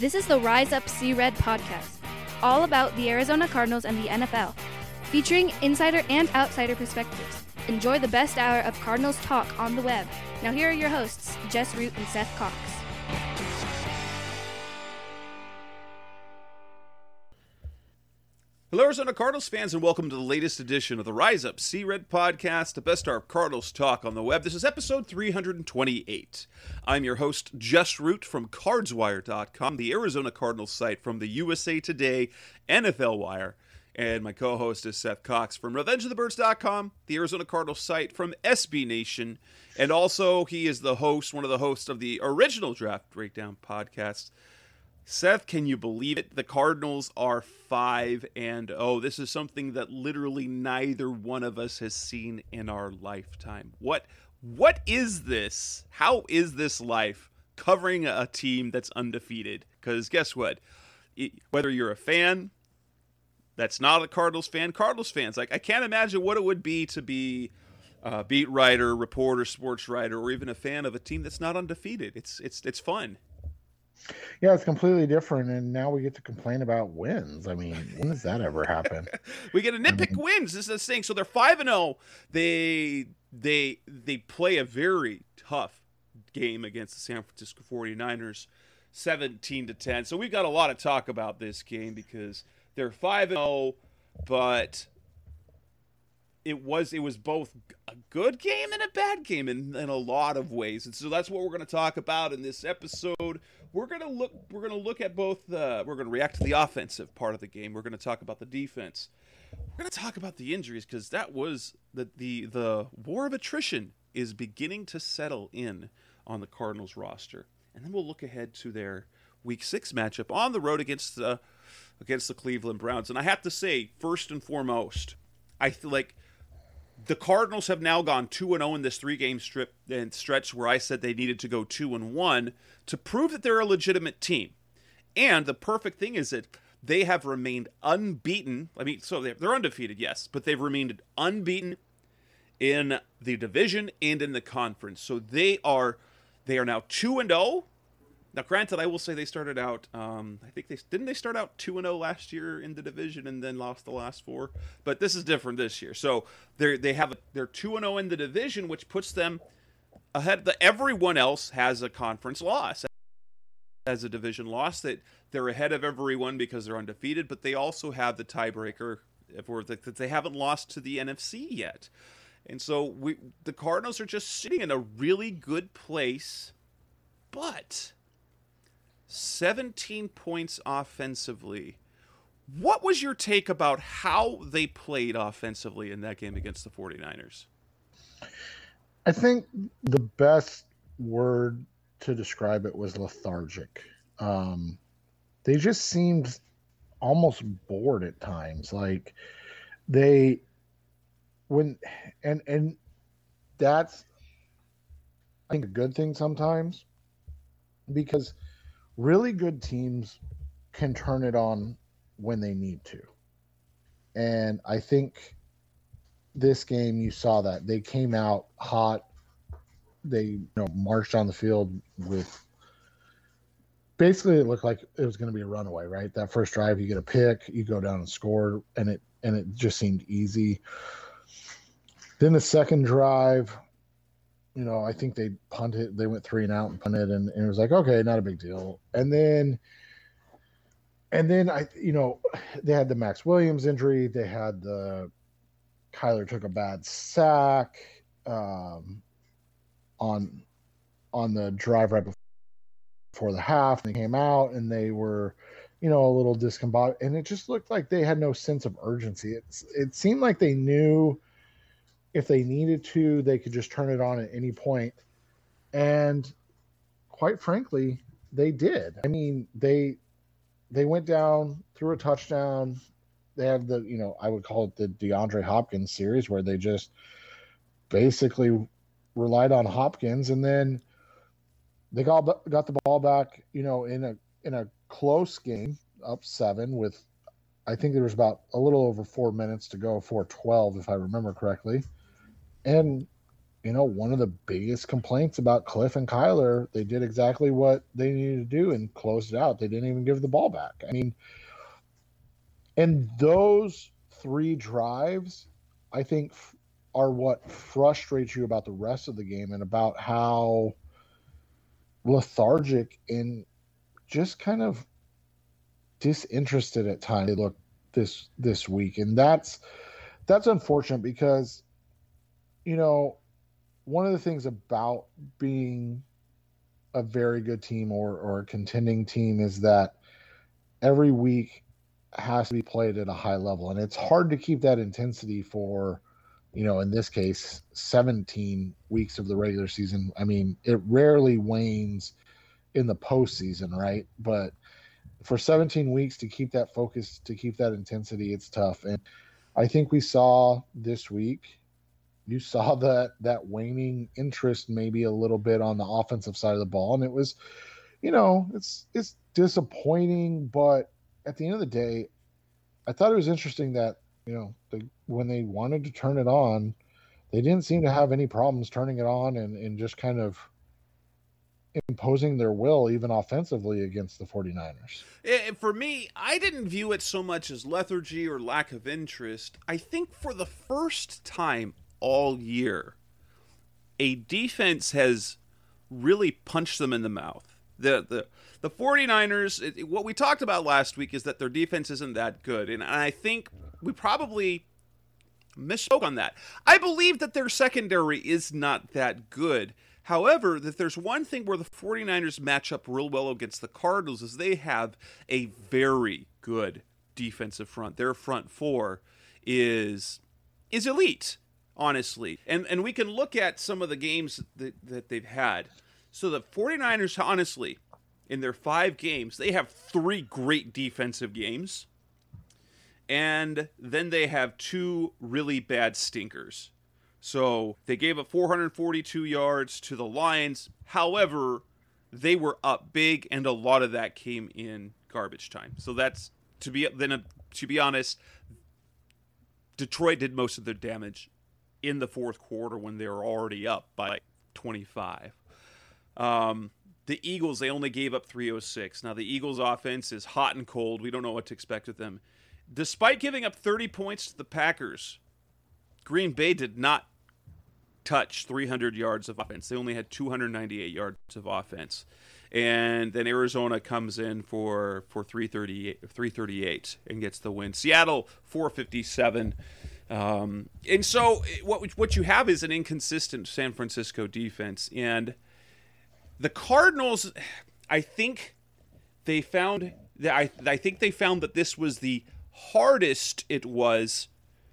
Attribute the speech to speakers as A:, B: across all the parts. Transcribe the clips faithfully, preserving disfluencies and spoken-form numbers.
A: This is the Rise Up See Red podcast, all about the Arizona Cardinals and the N F L, featuring insider and outsider perspectives. Enjoy the best hour of Cardinals talk on the web. Now here are your hosts, Jess Root and Seth Cox.
B: Hello, Arizona Cardinals fans, and welcome to the latest edition of the Rise Up See Red podcast, the best hour of Cardinals talk on the web. This is episode three hundred twenty-eight. I'm your host, Jess Root from Cards Wire dot com, the Arizona Cardinals site from the U S A Today, N F L Wire, and my co-host is Seth Cox from Revenge of the Birds dot com, the Arizona Cardinals site from S B Nation, and also he is the host, one of the hosts of the original Draft Breakdown podcast. Seth, can you believe it? The Cardinals are five and oh. This is something that literally neither one of us has seen in our lifetime. What what is this? How is this life covering a team that's undefeated? Because guess what? It, whether you're a fan that's not a Cardinals fan, Cardinals fans, like I can't imagine what it would be to be a beat writer, reporter, sports writer, or even a fan of a team that's not undefeated. It's it's it's fun.
C: Yeah, it's completely different, and now we get to complain about wins. I mean, when does that ever happen?
B: We get to nitpick
C: I mean,
B: wins. This is the thing. So they're five and zero. They they they play a very tough game against the San Francisco forty-niners, seventeen to ten. So we've got a lot to talk about this game because they're five and zero, but it was it was both a good game and a bad game in, in a lot of ways. And so that's what we're going to talk about in this episode. We're going to look we're going to look at both uh, we're going to react to the offensive part of the game. We're going to talk about the defense. We're going to talk about the injuries because that was the, the the war of attrition is beginning to settle in on the Cardinals roster. And then we'll look ahead to their week six matchup on the road against the against the Cleveland Browns. And I have to say, first and foremost, I feel like the Cardinals have now gone two and oh in this three-game strip and stretch where I said they needed to go two and one to prove that they're a legitimate team. And the perfect thing is that they have remained unbeaten. I mean, so they're, they're undefeated, yes, but they've remained unbeaten in the division and in the conference. So they are they are now two and oh. Now, granted, I will say they started out, um, I think they, didn't they start out two and oh last year in the division and then lost the last four? But this is different this year. So they're, they have, a, they're two and oh in the division, which puts them ahead. The, everyone else has a conference loss, has a division loss, that they're ahead of everyone because they're undefeated, but they also have the tiebreaker for the, that they haven't lost to the N F C yet. And so we, the Cardinals are just sitting in a really good place, but seventeen points offensively. What was your take about how they played offensively in that game against the forty-niners?
C: I think the best word to describe it was lethargic. Um, they just seemed almost bored at times. Like they, when, and, and that's, I think, a good thing sometimes because really good teams can turn it on when they need to. And I think this game, you saw that. They came out hot. They you know, marched on the field with basically it looked like it was going to be a runaway, right? That first drive, you get a pick, you go down and score, and it and it just seemed easy. Then the second drive, you know, I think they punted, they went three and out and punted, and, and it was like, okay, not a big deal. And then, and then I, you know, they had the Max Williams injury. They had the Kyler took a bad sack um, on on the drive right before the half. And they came out and they were, you know, a little discombobulated, and it just looked like they had no sense of urgency. It's it seemed like they knew if they needed to, they could just turn it on at any point. And quite frankly, they did. I mean, they they went down, threw a touchdown. They had the, you know, I would call it the DeAndre Hopkins series where they just basically relied on Hopkins, and then they got got the ball back, you know, in a in a close game, up seven with, I think there was about a little over four minutes to go, four twelve if I remember correctly. And you know, one of the biggest complaints about Cliff and Kyler, they did exactly what they needed to do and closed it out. They didn't even give the ball back. I mean, and those three drives, I think, are what frustrates you about the rest of the game and about how lethargic and just kind of disinterested at times they look this this week. And that's that's unfortunate because, you know, one of the things about being a very good team or, or a contending team is that every week has to be played at a high level. And it's hard to keep that intensity for, you know, in this case, seventeen weeks of the regular season. I mean, it rarely wanes in the postseason, right? But for seventeen weeks to keep that focus, to keep that intensity, it's tough. And I think we saw this week, you saw that that waning interest maybe a little bit on the offensive side of the ball. And it was, you know, it's it's disappointing, but at the end of the day, I thought it was interesting that, you know, they, when they wanted to turn it on, they didn't seem to have any problems turning it on and, and just kind of imposing their will even offensively against the 49ers.
B: For me, I didn't view it so much as lethargy or lack of interest. I think for the first time all year, a defense has really punched them in the mouth. The the the 49ers, it, what we talked about last week is that their defense isn't that good, and I think we probably misspoke on that. I believe that their secondary is not that good. However, that there's one thing where the 49ers match up real well against the Cardinals is they have a very good defensive front. Their front four is is elite, honestly. And and we can look at some of the games that, that they've had. So the 49ers, honestly, in their five games, they have three great defensive games. And then they have two really bad stinkers. So they gave up four hundred forty-two yards to the Lions. However, they were up big, and a lot of that came in garbage time. So that's, to be then to be honest, Detroit did most of their damage in the fourth quarter when they were already up by like twenty-five. Um, the Eagles, they only gave up three oh six. Now, the Eagles' offense is hot and cold. We don't know what to expect with them. Despite giving up thirty points to the Packers, Green Bay did not touch three hundred yards of offense. They only had two hundred ninety-eight yards of offense. And then Arizona comes in for, for three thirty-eight and gets the win. Seattle, four fifty-seven. Um, and so what what you have is an inconsistent San Francisco defense. And the Cardinals, I think they found that I, I think they found that this was the hardest it was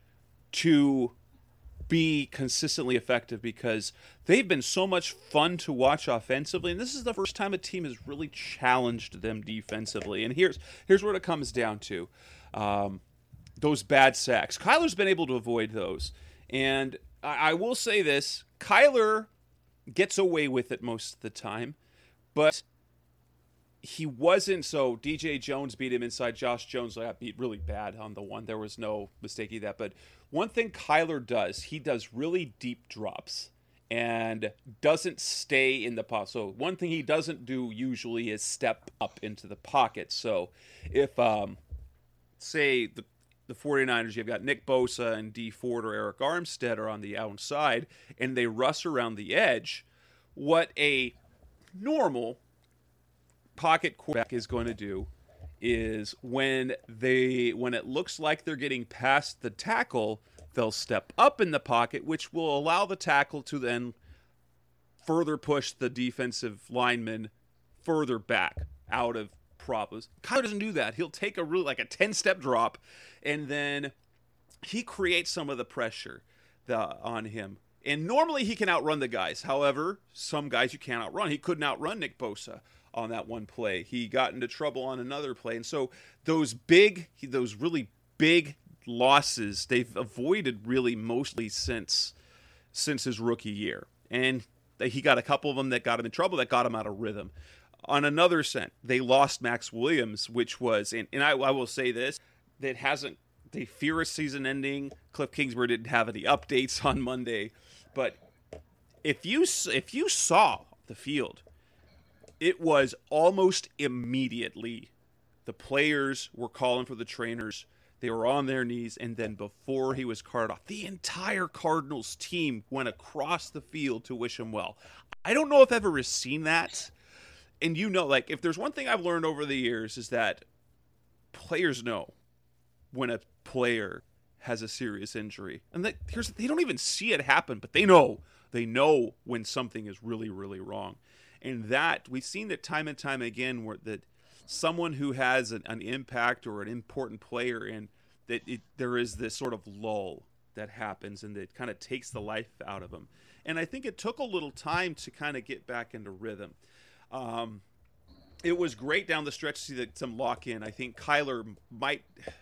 B: to be consistently effective because they've been so much fun to watch offensively, and this is the first time a team has really challenged them defensively. And here's here's what it comes down to. Um, those bad sacks. Kyler's been able to avoid those. And I, I will say this, Kyler gets away with it most of the time, but he wasn't. So D J Jones beat him inside. Josh Jones got beat really bad on the one. There was no mistaking that. But one thing Kyler does, he does really deep drops and doesn't stay in the pocket. So one thing he doesn't do usually is step up into the pocket. So if, um, say, the the 49ers, you've got Nick Bosa and D Ford or Eric Armstead are on the outside, and they rush around the edge, what a normal pocket quarterback is going to do is when they when it looks like they're getting past the tackle, they'll step up in the pocket, which will allow the tackle to then further push the defensive lineman further back out of problems. Kyler doesn't do that. He'll take a really like a ten-step drop, and then he creates some of the pressure the, on him. And normally he can outrun the guys. However, some guys you can't outrun. He couldn't outrun Nick Bosa on that one play. He got into trouble on another play. And so those big, those really big losses, they've avoided really mostly since since his rookie year. And he got a couple of them that got him in trouble, that got him out of rhythm. On another sense, they lost Max Williams, which was, and, and I, I will say this, that hasn't, they fear a season ending. Cliff Kingsbury didn't have any updates on Monday, but if you if you saw the field, it was almost immediately the players were calling for the trainers. They were on their knees, and then before he was carted off, the entire Cardinals team went across the field to wish him well. I don't know if I've ever seen that. And you know, like, if there's one thing I've learned over the years is that players know when a player has a serious injury. And that, here's, they don't even see it happen, but they know. They know when something is really, really wrong. And that, we've seen that time and time again, where that someone who has an, an impact or an important player, and that it, there is this sort of lull that happens, and that kind of takes the life out of them. And I think it took a little time to kind of get back into rhythm. Um, it was great down the stretch to see that some lock in. I think Kyler might,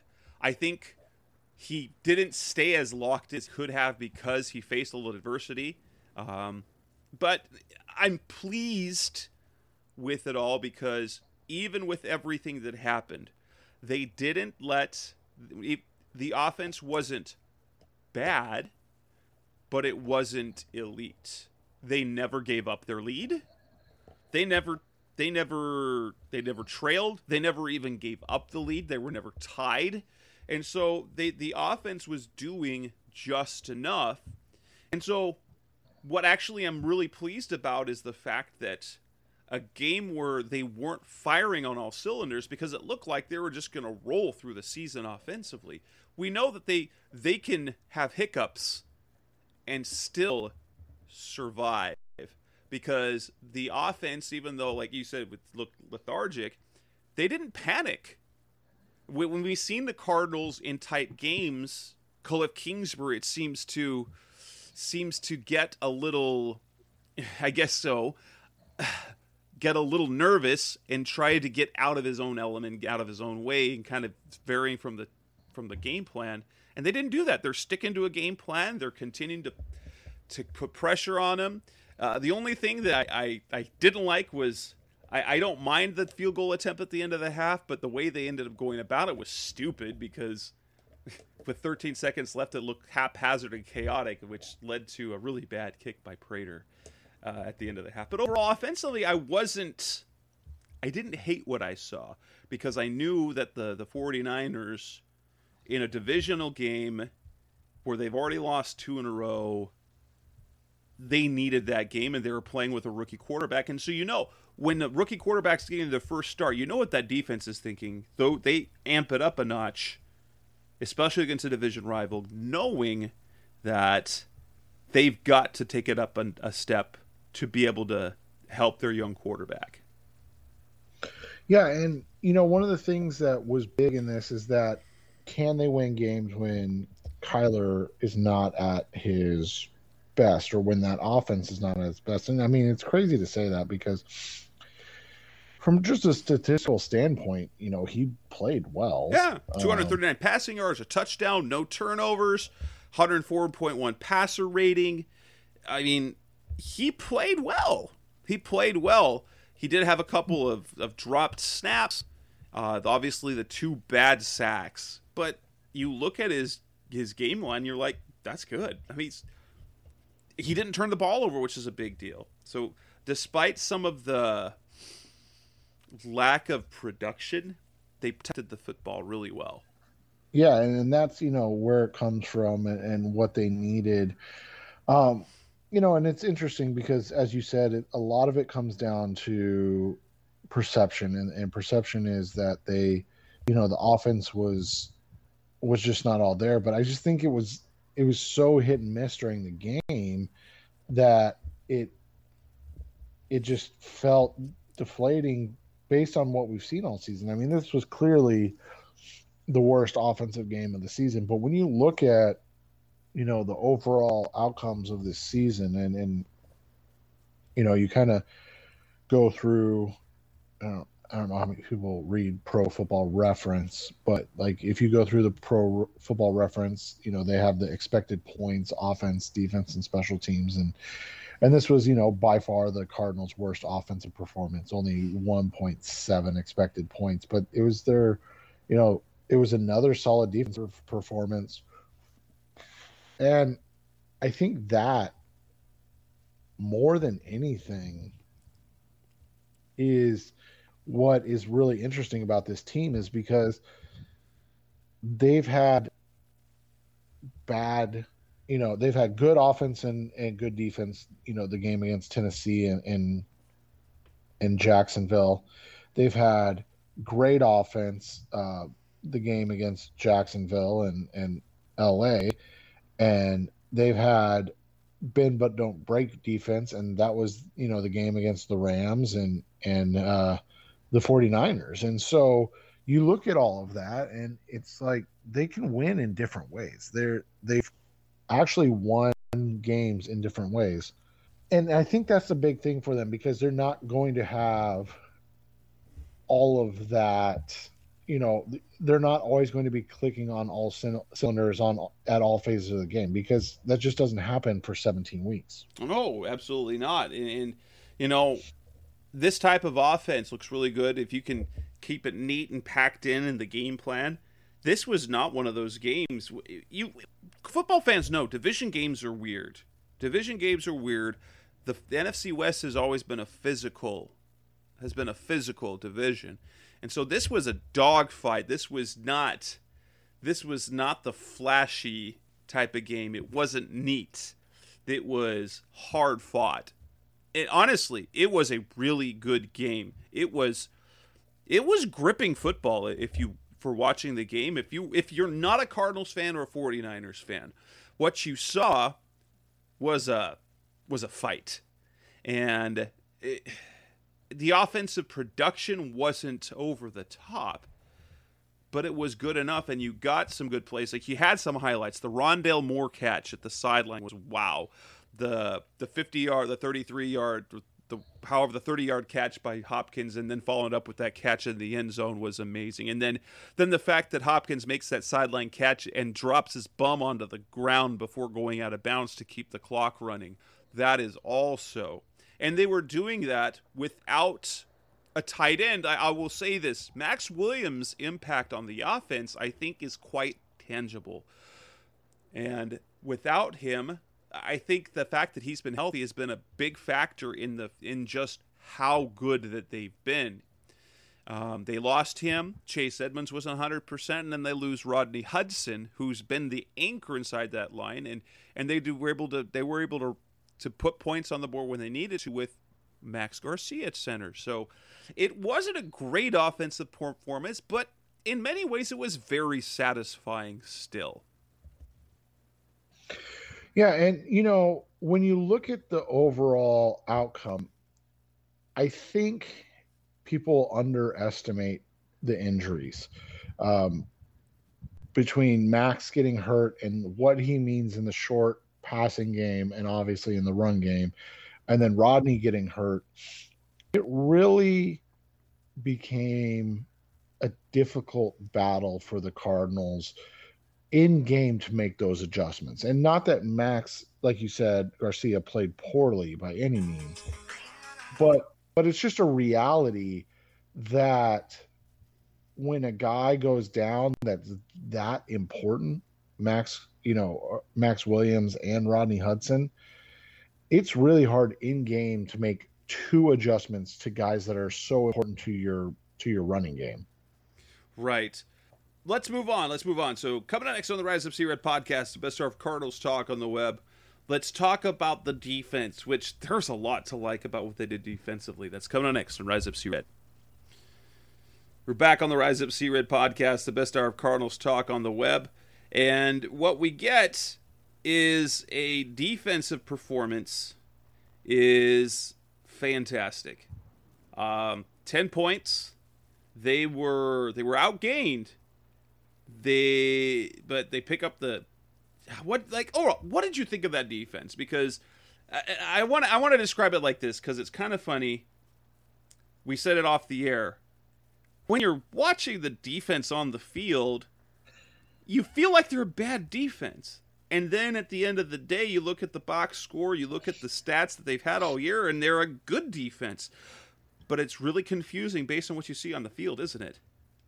B: I think he didn't stay as locked as he could have because he faced a little adversity. Um, but I'm pleased with it all because even with everything that happened, they didn't let, it, the offense wasn't bad, but it wasn't elite. They never gave up their lead. They never, they never, they never trailed. They never even gave up the lead. They were never tied. And so they, the offense was doing just enough. And so what actually I'm really pleased about is the fact that a game where they weren't firing on all cylinders, because it looked like they were just going to roll through the season offensively. We know that they, they can have hiccups and still survive. Because the offense, even though, like you said, would look lethargic, they didn't panic. When we've seen the Cardinals in tight games, Cliff Kingsbury, it seems to seems to get a little, I guess so, get a little nervous and try to get out of his own element, out of his own way, and kind of varying from the from the game plan. And they didn't do that. They're sticking to a game plan. They're continuing to to put pressure on him. Uh, the only thing that I, I, I didn't like was I, I don't mind the field goal attempt at the end of the half, but the way they ended up going about it was stupid because with thirteen seconds left, it looked haphazard and chaotic, which led to a really bad kick by Prater uh, at the end of the half. But overall, offensively, I wasn't – I didn't hate what I saw because I knew that the, the 49ers in a divisional game where they've already lost two in a row – they needed that game, and they were playing with a rookie quarterback. And so, you know, when the rookie quarterback's getting their first start, you know what that defense is thinking. Though they amp it up a notch, especially against a division rival, knowing that they've got to take it up a, a step to be able to help their young quarterback.
C: Yeah, and, you know, one of the things that was big in this is that can they win games when Kyler is not at his best, or when that offense is not at its best? And I mean, it's crazy to say that because from just a statistical standpoint, you know, he played well.
B: Yeah, two thirty-nine
C: um,
B: passing yards, a touchdown, no turnovers, one oh four point one passer rating. I mean, he played well. He played well. He did have a couple of, of dropped snaps, uh, obviously the two bad sacks. But you look at his his game line, you're like, that's good. I mean, he's, he didn't turn the ball over, which is a big deal. So despite some of the lack of production, they protected the football really well.
C: Yeah, and, and that's, you know, where it comes from and, and what they needed. Um, you know, and it's interesting because, as you said, it, a lot of it comes down to perception. And, and perception is that they, you know, the offense was was just not all there. But I just think it was it was so hit and miss during the game that it it just felt deflating based on what we've seen all season. I mean, this was clearly the worst offensive game of the season. But when you look at, you know, the overall outcomes of this season and, and you know, you kind of go through, I don't, I don't know how many people read Pro Football Reference, but like if you go through the Pro Football Reference, you know, they have the expected points, offense, defense, and special teams. And, and this was, you know, by far the Cardinals' worst offensive performance, only one point seven expected points, but it was their, you know, it was another solid defensive performance. And I think that more than anything is what is really interesting about this team is because they've had bad, you know, they've had good offense and, and good defense, you know, the game against Tennessee and in in Jacksonville. They've had great offense, uh, the game against Jacksonville and, and L A, and they've had bend but don't break defense, and that was, you know, the game against the Rams and and uh, the 49ers. And so you look at all of that, and it's like they can win in different ways. They're they've actually won games in different ways, and I think that's the big thing for them because they're not going to have all of that. You know, they're not always going to be clicking on all cylinders on at all phases of the game because that just doesn't happen for seventeen weeks.
B: No, absolutely not. And, and you know, this type of offense looks really good if you can keep it neat and packed in in the game plan. This was not one of those games. You football fans know division games are weird. Division games are weird. The, the N F C West has always been a physical, has been a physical division. And so this was a dogfight. This was not this was not the flashy type of game. It wasn't neat. It was hard fought. It, honestly, it was a really good game. It was it was gripping football if you for watching the game. If you if you're not a Cardinals fan or a 49ers fan, what you saw was a was a fight. And it, the offensive production wasn't over the top, but it was good enough, and you got some good plays. Like, you had some highlights. The Rondale Moore catch at the sideline was wow. The the fifty-yard, the thirty-three-yard, the however, the thirty-yard catch by Hopkins and then following up with that catch in the end zone was amazing. And then, then the fact that Hopkins makes that sideline catch and drops his bum onto the ground before going out of bounds to keep the clock running, that is also... And they were doing that without a tight end. I, I will say this. Max Williams' impact on the offense, I think, is quite tangible. And without him, I think the fact that he's been healthy has been a big factor in the in just how good that they've been. Um, they lost him. Chase Edmonds was one hundred percent, and then they lose Rodney Hudson, who's been the anchor inside that line. And, and they do, were able to they were able to to put points on the board when they needed to with Max Garcia at center. So it wasn't a great offensive performance, but in many ways it was very satisfying still.
C: Yeah, and, you know, when you look at the overall outcome, I think people underestimate the injuries. Um, between Max getting hurt and what he means in the short passing game and obviously in the run game, and then Rodney getting hurt, it really became a difficult battle for the Cardinals in game to make those adjustments. And not that Max, like you said, Garcia played poorly by any means, but but it's just a reality that when a guy goes down that's that important, Max, you know, Max Williams and Rodney Hudson, it's really hard in game to make two adjustments to guys that are so important to your to your running game.
B: Right. Let's move on. Let's move on. So coming up next on the Rise Up See Red podcast, the best of Cardinals talk on the web. Let's talk about the defense, which there's a lot to like about what they did defensively. That's coming on next on Rise Up See Red. We're back on the Rise Up See Red podcast, the best hour of Cardinals talk on the web. And what we get is a defensive performance is fantastic. Um, ten points. They were they were outgained. They but they pick up the what like oh what did you think of that defense? Because I want I want to describe it like this because it's kind of funny. We said it off the air. When you're watching the defense on the field, you feel like they're a bad defense. And then at the end of the day, you look at the box score, you look at the stats that they've had all year, and they're a good defense. But it's really confusing based on what you see on the field, isn't it?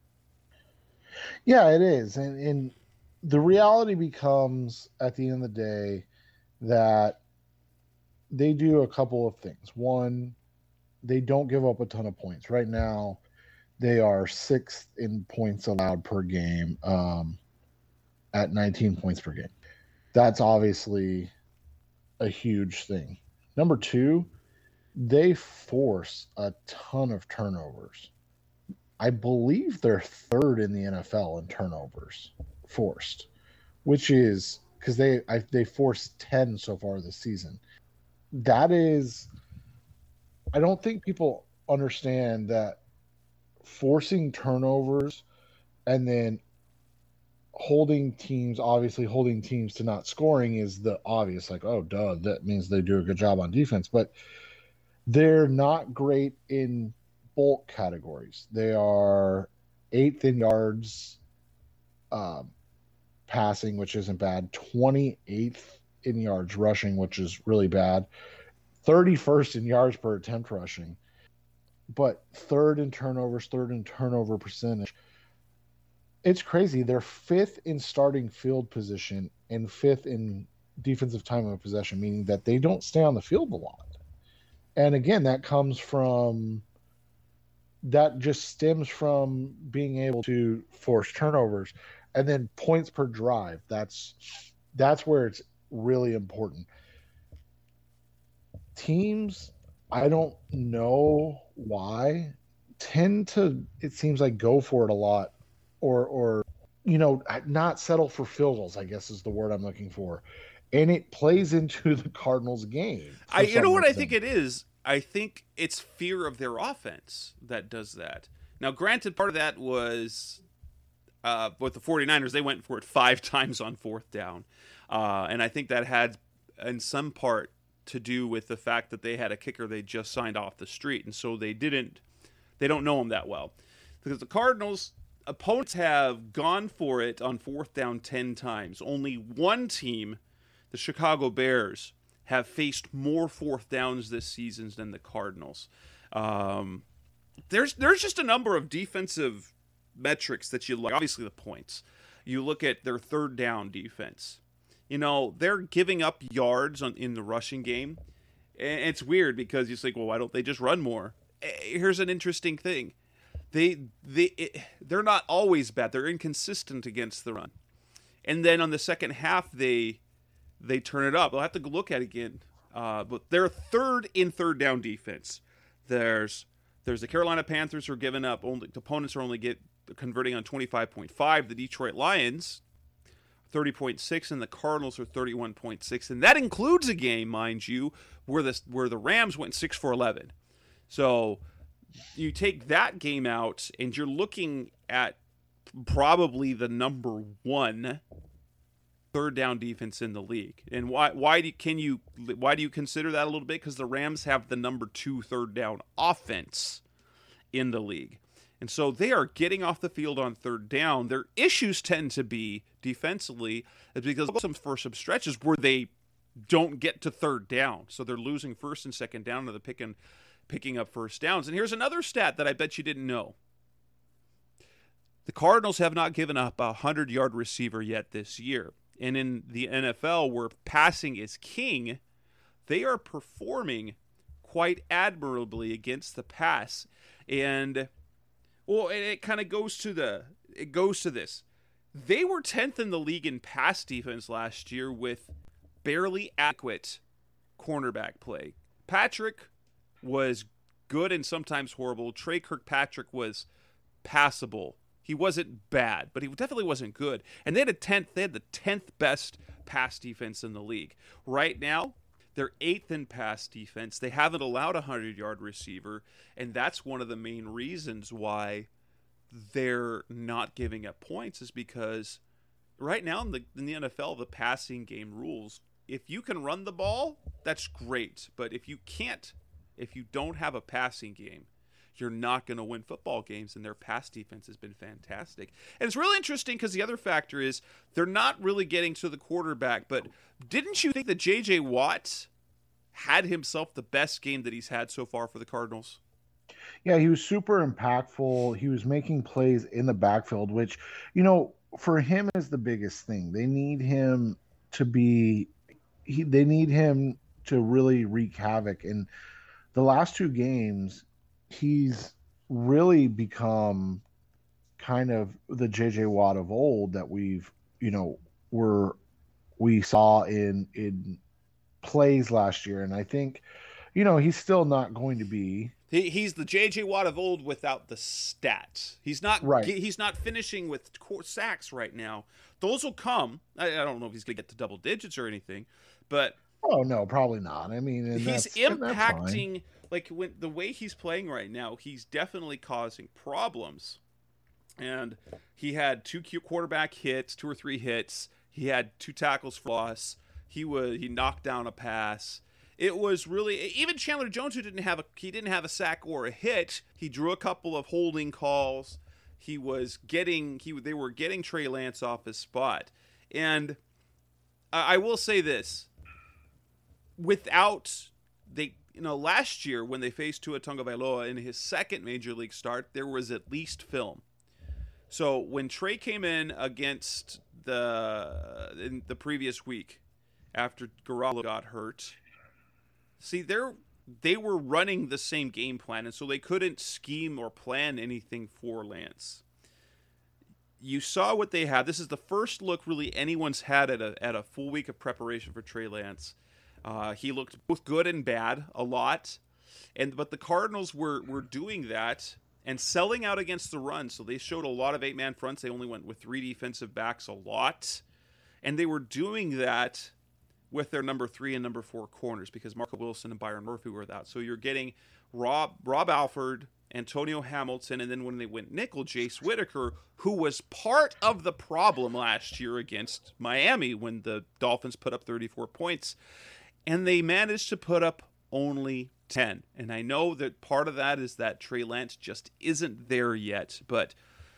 C: Yeah, it is. And, and the reality becomes, at the end of the day, that they do a couple of things. One, they don't give up a ton of points. Right now, they are sixth in points allowed per game, um, at nineteen points per game. That's obviously a huge thing. Number two, they force a ton of turnovers. I believe they're third in the N F L in turnovers forced, which is because they I, they forced ten so far this season. That is, I don't think people understand that forcing turnovers and then holding teams, obviously holding teams to not scoring is the obvious, like, oh, duh, that means they do a good job on defense. But they're not great in bulk categories. They are eighth in yards um, passing, which isn't bad, twenty-eighth in yards rushing, which is really bad, thirty-first in yards per attempt rushing, but third in turnovers, third in turnover percentage. It's crazy. They're fifth in starting field position and fifth in defensive time of possession, meaning that they don't stay on the field a lot. And again, that comes from, that just stems from being able to force turnovers. And then points per drive. That's that's where it's really important. Teams, I don't know why, tend to, it seems like, go for it a lot. Or, or, you know, not settle for field goals, I guess is the word I'm looking for. And it plays into the Cardinals' game.
B: I, you know what reason. I think it is? I think it's fear of their offense that does that. Now, granted, part of that was uh, with the 49ers, they went for it five times on fourth down. Uh, and I think that had, in some part, to do with the fact that they had a kicker they just signed off the street. And so they didn't, they don't know him that well. Because the Cardinals, opponents have gone for it on fourth down ten times. Only one team, the Chicago Bears, have faced more fourth downs this season than the Cardinals. Um, there's there's just a number of defensive metrics that you look. Obviously, the points. You look at their third down defense. You know, they're giving up yards on, in the rushing game. And it's weird because you think, well, why don't they just run more? Here's an interesting thing. They they it, they're not always bad. They're inconsistent against the run, and then on the second half they they turn it up. I'll have to look at it again, uh, but they're third in third down defense. There's there's the Carolina Panthers who are giving up. Only opponents are only get converting on twenty-five point five. The Detroit Lions thirty point six, and the Cardinals are thirty-one point six, and that includes a game, mind you, where the where the Rams went six for eleven. So you take that game out, and you're looking at probably the number one third down defense in the league. And why why do can you why do you consider that a little bit? Because the Rams have the number two third down offense in the league. And so they are getting off the field on third down. Their issues tend to be defensively is because some for some stretches where they don't get to third down. So they're losing first and second down to the picking picking up first downs. And here's another stat that I bet you didn't know. The Cardinals have not given up a hundred-yard receiver yet this year. And in the N F L, where passing is king, they are performing quite admirably against the pass. And, well, it, it kind of goes to the, it goes to this. They were tenth in the league in pass defense last year with barely adequate cornerback play. Patrick was good and sometimes horrible. Trey Kirkpatrick was passable. He wasn't bad, but he definitely wasn't good. And they had a tenth. They had the tenth best pass defense in the league. Right now, they're eighth in pass defense. They haven't allowed a hundred-yard receiver, and that's one of the main reasons why they're not giving up points. Is because right now in the in the N F L, the passing game rules. If you can run the ball, that's great. But if you can't, if you don't have a passing game, you're not going to win football games, and their pass defense has been fantastic. And it's really interesting because the other factor is they're not really getting to the quarterback, but didn't you think that J J. Watt had himself the best game that he's had so far for the Cardinals?
C: Yeah, he was super impactful. He was making plays in the backfield, which, you know, for him is the biggest thing. They need him to be he, they need him to really wreak havoc. And the last two games, he's really become kind of the J J Watt of old that we've, you know, were we saw in in plays last year. And I think, you know, he's still not going to be.
B: He, he's the J J Watt of old without the stats. He's not
C: right.
B: He's not finishing with sacks right now. Those will come. I, I don't know if he's going to get to double digits or anything, but
C: oh no, probably not. I mean, and
B: he's
C: that's,
B: impacting
C: and that's
B: like when the way he's playing right now. He's definitely causing problems. And he had two quarterback hits, two or three hits. He had two tackles for loss. He was he knocked down a pass. It was really even Chandler Jones, who didn't have a he didn't have a sack or a hit. He drew a couple of holding calls. He was getting he they were getting Trey Lance off his spot. And I, I will say this: without they you know last year when they faced Tua Tagovailoa in his second major league start, there was at least film. So when Trey came in against the in the previous week after Garoppolo got hurt, see they're they were running the same game plan, and so they couldn't scheme or plan anything for Lance. You saw what they had. This is the first look really anyone's had at a at a full week of preparation for Trey Lance. Uh, he looked both good and bad a lot, and but the Cardinals were were doing that and selling out against the run. So they showed a lot of eight-man fronts. They only went with three defensive backs a lot. And they were doing that with their number three and number four corners because Marco Wilson and Byron Murphy were out. So you're getting Rob Rob Alford, Antonio Hamilton, and then when they went nickel, Jace Whitaker, who was part of the problem last year against Miami when the Dolphins put up thirty-four points. And they managed to put up only ten. And I know that part of that is that Trey Lance just isn't there yet. But,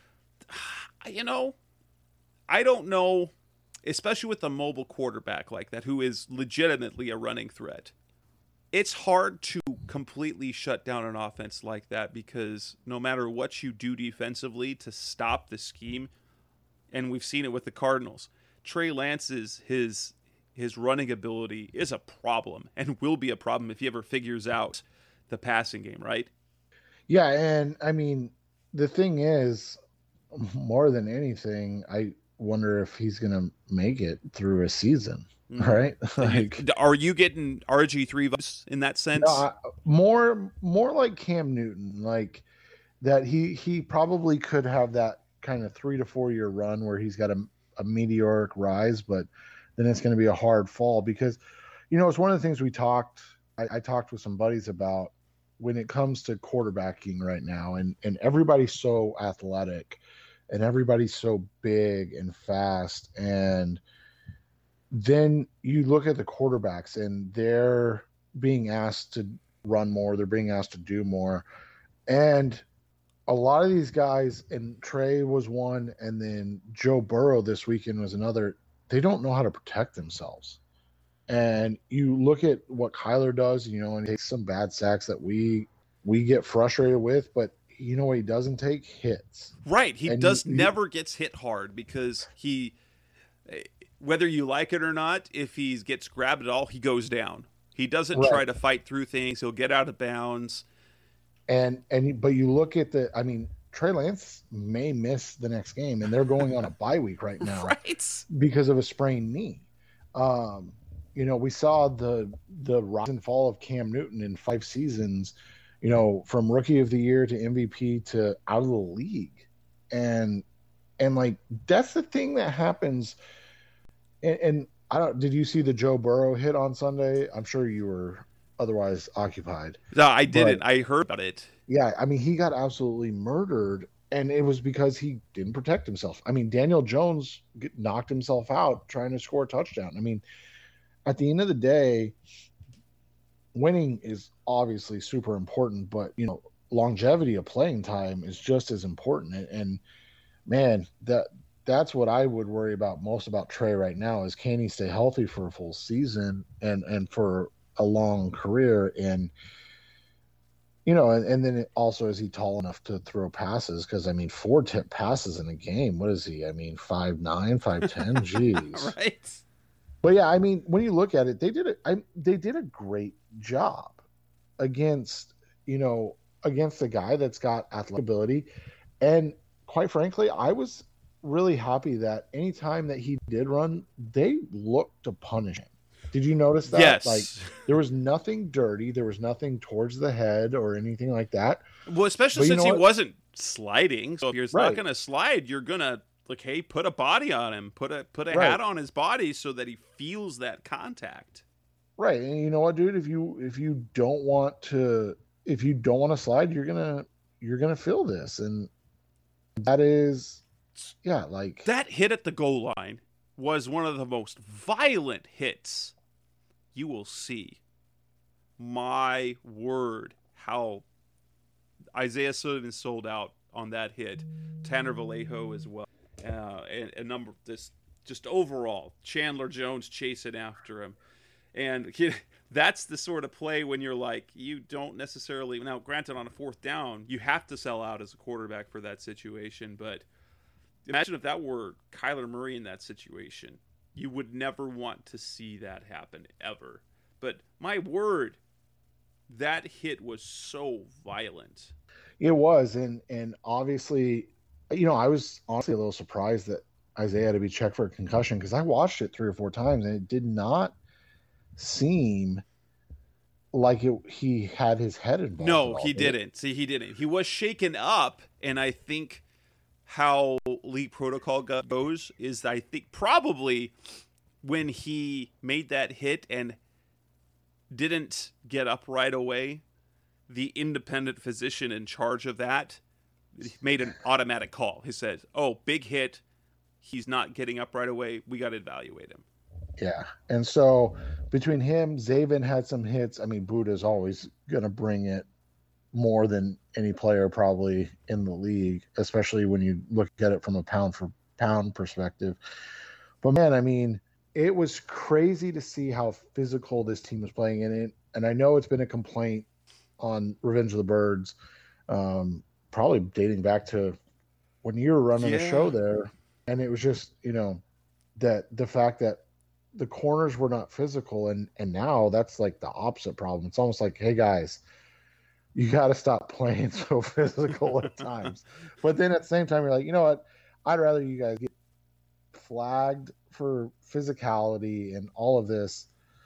B: you know, I don't know, especially with a mobile quarterback like that who is legitimately a running threat. It's hard to completely shut down an offense like that because no matter what you do defensively to stop the scheme, and we've seen it with the Cardinals, Trey Lance's his his running ability is a problem and will be a problem if he ever figures out the passing game, right?
C: Yeah, and I mean, the thing is, more than anything, I wonder if he's going to make it through a season, mm-hmm. right?
B: like, are you getting R G three vibes in that sense?
C: No, I, more, more like Cam Newton, like that he he probably could have that kind of three to four year run where he's got a, a meteoric rise, but then it's going to be a hard fall because, you know, it's one of the things we talked, I, I talked with some buddies about when it comes to quarterbacking right now, and, and everybody's so athletic and everybody's so big and fast. And then you look at the quarterbacks and they're being asked to run more. They're being asked to do more. And a lot of these guys, and Trey was one, and then Joe Burrow this weekend was another, they don't know how to protect themselves. And you look at what Kyler does, you know, and he takes some bad sacks that we we get frustrated with, but you know what he doesn't take? Hits.
B: Right. He
C: and
B: does
C: he,
B: never gets hit hard because he, whether you like it or not, if he gets grabbed at all, he goes down. He doesn't right. try to fight through things. He'll get out of bounds.
C: And, and but you look at the, I mean, Trey Lance may miss the next game, and they're going on a bye week right now
B: right.
C: because of a sprained knee. Um, you know, we saw the the rise and fall of Cam Newton in five seasons, you know, from rookie of the year to M V P to out of the league. And and like that's the thing that happens. And, and I don't did you see the Joe Burrow hit on Sunday? I'm sure you were otherwise occupied.
B: No, I didn't. But, I heard about it.
C: Yeah, I mean, he got absolutely murdered, and it was because he didn't protect himself. I mean, Daniel Jones knocked himself out trying to score a touchdown. I mean, at the end of the day, winning is obviously super important, but, you know, longevity of playing time is just as important. And, and man, that that's what I would worry about most about Trey right now is can he stay healthy for a full season and, and for a long career? And, you know, and, and then it also, is he tall enough to throw passes? Because, I mean, four tip passes in a game. What is he? I mean, five nine, five ten? Jeez.
B: Right.
C: But yeah, I mean, when you look at it, they did it. I, they did a great job against, you know, against a guy that's got athletic ability. And quite frankly, I was really happy that anytime that he did run, they looked to punish him. Did you notice that?
B: Yes.
C: Like, there was nothing dirty. There was nothing towards the head or anything like that.
B: Well, especially
C: But you
B: since
C: know
B: he
C: what?
B: wasn't sliding. So if you're
C: Right.
B: not going to slide, you're going to, like, hey, put a body on him. Put a put a
C: Right.
B: hat on his body so that he feels that contact.
C: Right. And you know what, dude? If you if you don't want to if you don't want to slide, you're gonna you're gonna feel this. And that is yeah, like
B: That hit at the goal line was one of the most violent hits you will see. My word, how Isaiah Sullivan sold out on that hit. Tanner Vallejo as well. Uh, and a number this just overall. Chandler Jones chasing after him. And he, that's the sort of play when you're like, you don't necessarily, now granted on a fourth down, you have to sell out as a quarterback for that situation, but imagine if that were Kyler Murray in that situation. You would never want to see that happen ever. But my word, that hit was so violent.
C: it was. And and obviously, you know, I was honestly a little surprised that Isaiah had to be checked for a concussion because I watched it three or four times and it did not seem like it, he had his head involved.
B: No,
C: at all,
B: he
C: did it?
B: didn't. See, he didn't. He was shaken up, and I think how league protocol go- goes is I think probably when he made that hit and didn't get up right away, the independent physician in charge of that made an automatic call. He says, oh, big hit. He's not getting up right away. We got to evaluate him.
C: Yeah. And so between him, Zaven had some hits. I mean, Buddha's always going to bring it more than any player probably in the league, especially when you look at it from a pound for pound perspective. But man, I mean, it was crazy to see how physical this team was playing in it. And I know it's been a complaint on Revenge of the Birds, um, probably dating back to when you were running
B: Yeah.
C: the show there. And it was just, you know, that the fact that the corners were not physical, and and now that's like the opposite problem. It's almost like, hey guys, you got to stop playing so physical at times. But then at the same time, you're like, you know what? I'd rather you guys get flagged for physicality and all of this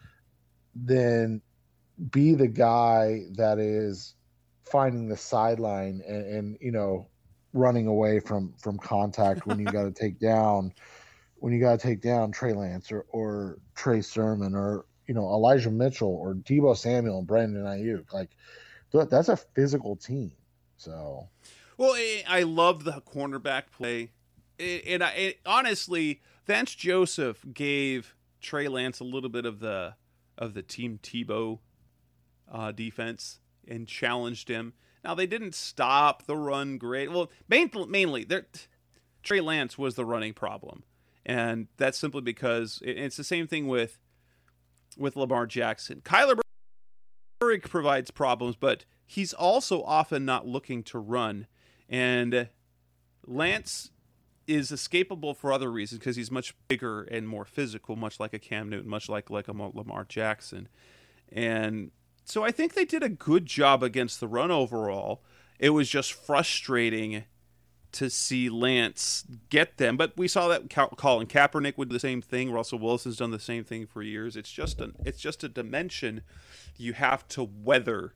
C: than be the guy that is finding the sideline and, and you know, running away from from contact when you got to take down when you got to take down Trey Lance or, or Trey Sermon or, you know, Elijah Mitchell or Deebo Samuel and Brandon Ayuk. Like, that's a physical team. So,
B: well, I love the cornerback play. And I, it, honestly, Vance Joseph gave Trey Lance a little bit of the of the Team Tebow uh, defense and challenged him. Now, they didn't stop the run great. Well, main, mainly, Trey Lance was the running problem. And that's simply because it's the same thing with with Lamar Jackson. Kyler Murray provides problems, but he's also often not looking to run. And Lance is escapable for other reasons because he's much bigger and more physical, much like a Cam Newton, much like, like a Lamar Jackson. And so I think they did a good job against the run overall. It was just frustrating to see Lance get them. But we saw that Colin Kaepernick would do the same thing. Russell Wilson's done the same thing for years. It's just a, it's just a dimension you have to weather.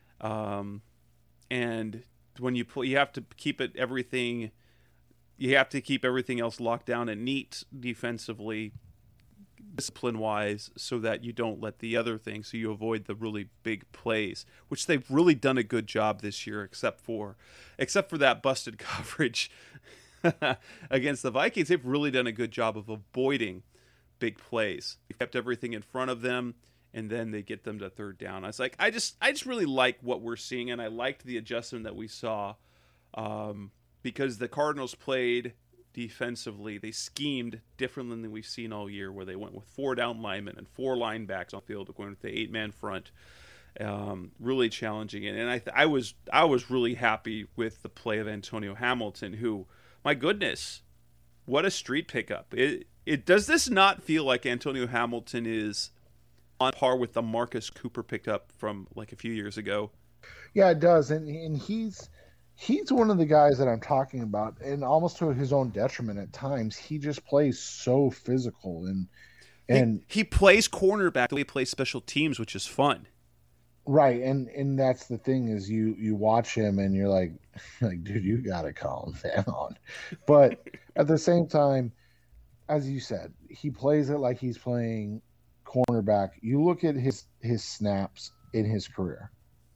B: Um, and when you play, you have to keep it everything, you have to keep everything else locked down and neat defensively, discipline-wise, so that you don't let the other things, so you avoid the really big plays, which they've really done a good job this year, except for except for that busted coverage against the Vikings. They've really done a good job of avoiding big plays. They've kept everything in front of them, and then they get them to third down. I was like, I just I just really like what we're seeing, and I liked the adjustment that we saw um, because the Cardinals played defensively. They schemed differently than we've seen all year, where they went with four down linemen and four linebacks on the field, going with the eight-man front. Um, really challenging it, and I th- I was I was really happy with the play of Antonio Hamilton, who, my goodness, what a street pickup! It, It does this not feel like Antonio Hamilton is on par with the Marcus Cooper picked up from like a few years ago?
C: Yeah, it does, and and he's he's one of the guys that I'm talking about, and almost to his own detriment at times. He just plays so physical, and and
B: he, he plays cornerback the way he plays special teams, which is fun.
C: Right, and and that's the thing is you you watch him and you're like, like dude, you gotta calm down. But at the same time, as you said, he plays it like he's playing cornerback. You look at his his snaps in his career,